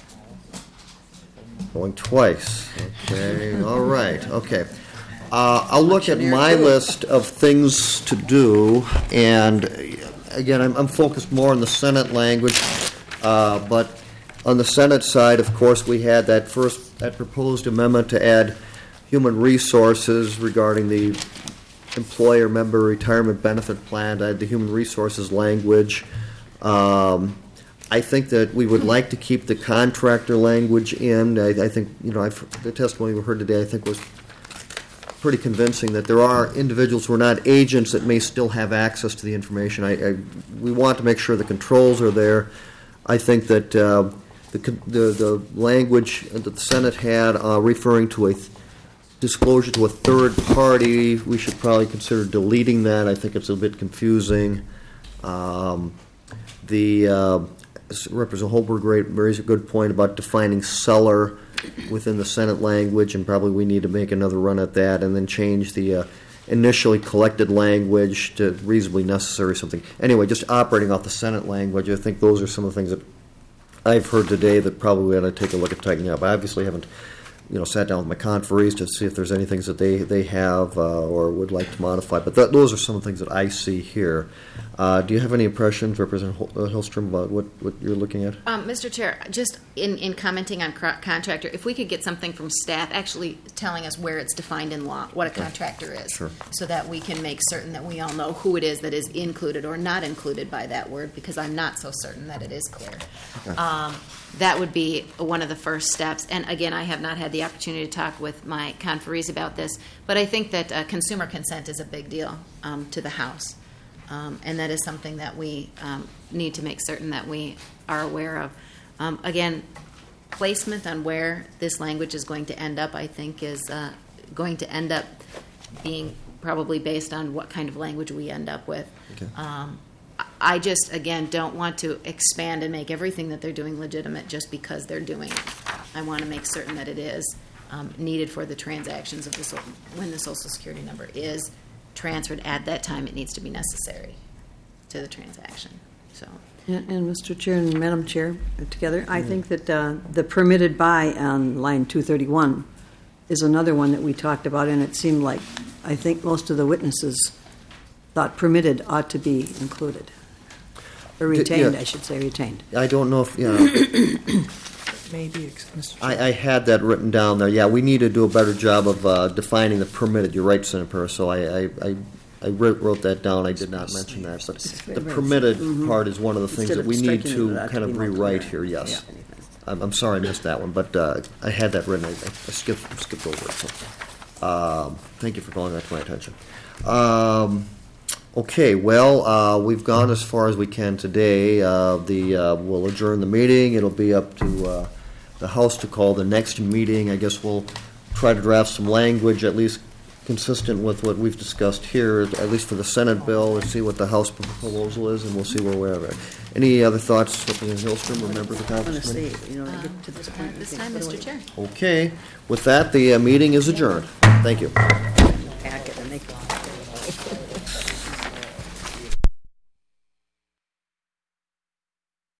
Going twice. Okay, all right, okay. Uh, I'll look at my list of things to do, and again, I'm, I'm focused more on the Senate language, uh, but on the Senate side, of course, we had that first, that proposed amendment to add human resources regarding the employer member retirement benefit plan. I had the human resources language. Um, I think that we would like to keep the contractor language in. I, I think, you know, I've, the testimony we heard today, I think, was pretty convincing that there are individuals who are not agents that may still have access to the information. I, I we want to make sure the controls are there. I think that uh, the, the the language that the Senate had uh, referring to a th- disclosure to a third party, we should probably consider deleting that. I think it's a bit confusing. Um, the uh, Representative Holberg raised a good point about defining seller within the Senate language, and probably we need to make another run at that, and then change the uh, initially collected language to reasonably necessary something. Anyway, just operating off the Senate language, I think those are some of the things that I've heard today that probably we ought to take a look at tightening up. I obviously haven't, you know, sat down with my conferees to see if there's any things that they, they have uh, or would like to modify, but th- those are some of the things that I see here. Uh, do you have any impressions, Representative Hol- uh, Hillstrom, about what, what you're looking at? Um, Mister Chair, just in, in commenting on cr- contractor, if we could get something from staff actually telling us where it's defined in law, what a contractor is, Sure. so that we can make certain that we all know who it is that is included or not included by that word, because I'm not so certain that it is clear. Okay. Um, that would be one of the first steps. And again, I have not had the opportunity to talk with my conferees about this, but I think that uh, consumer consent is a big deal um, to the House. Um, and that is something that we um, need to make certain that we are aware of. Um, again, placement on where this language is going to end up, I think, is uh, going to end up being probably based on what kind of language we end up with. Okay. Um, I just, again, don't want to expand and make everything that they're doing legitimate just because they're doing it. I want to make certain that it is um, needed for the transactions of the so- when the Social Security number is transferred at that time. It needs to be necessary to the transaction. So, And, and Mister Chair and Madam Chair, uh, together, I think that uh, the permitted by on line two thirty-one is another one that we talked about, and it seemed like I think most of the witnesses thought permitted ought to be included. Or retained, yeah. I should say, retained. I don't know if, you know, Maybe, Mister Chair. I, I had that written down there. Yeah, we need to do a better job of uh, defining the permitted. You're right, Senator. So I, I, I, I wrote, wrote that down. I did not mention that. But the permitted Mhm. part is one of the things Instead that of we need striking it, to it ought kind to of be more rewrite clear. here, yes. Yeah. I'm, I'm sorry I missed that one, but uh, I had that written. I, I skipped, skipped over it. So, um, thank you for calling that to my attention. Um, okay, well, uh, we've gone as far as we can today. Uh, the uh, we'll adjourn the meeting. It'll be up to uh, the House to call the next meeting. I guess we'll try to draft some language, at least consistent with what we've discussed here, at least for the Senate bill. Let's see what the House proposal is, and we'll see where we're at. Any other thoughts, Representative Hillstrom or members of the I want to Conference say, Committee? you know, to get to this point. This I think, time, what do Mister I- Chair. Okay. With that, the uh, meeting is adjourned. Thank you.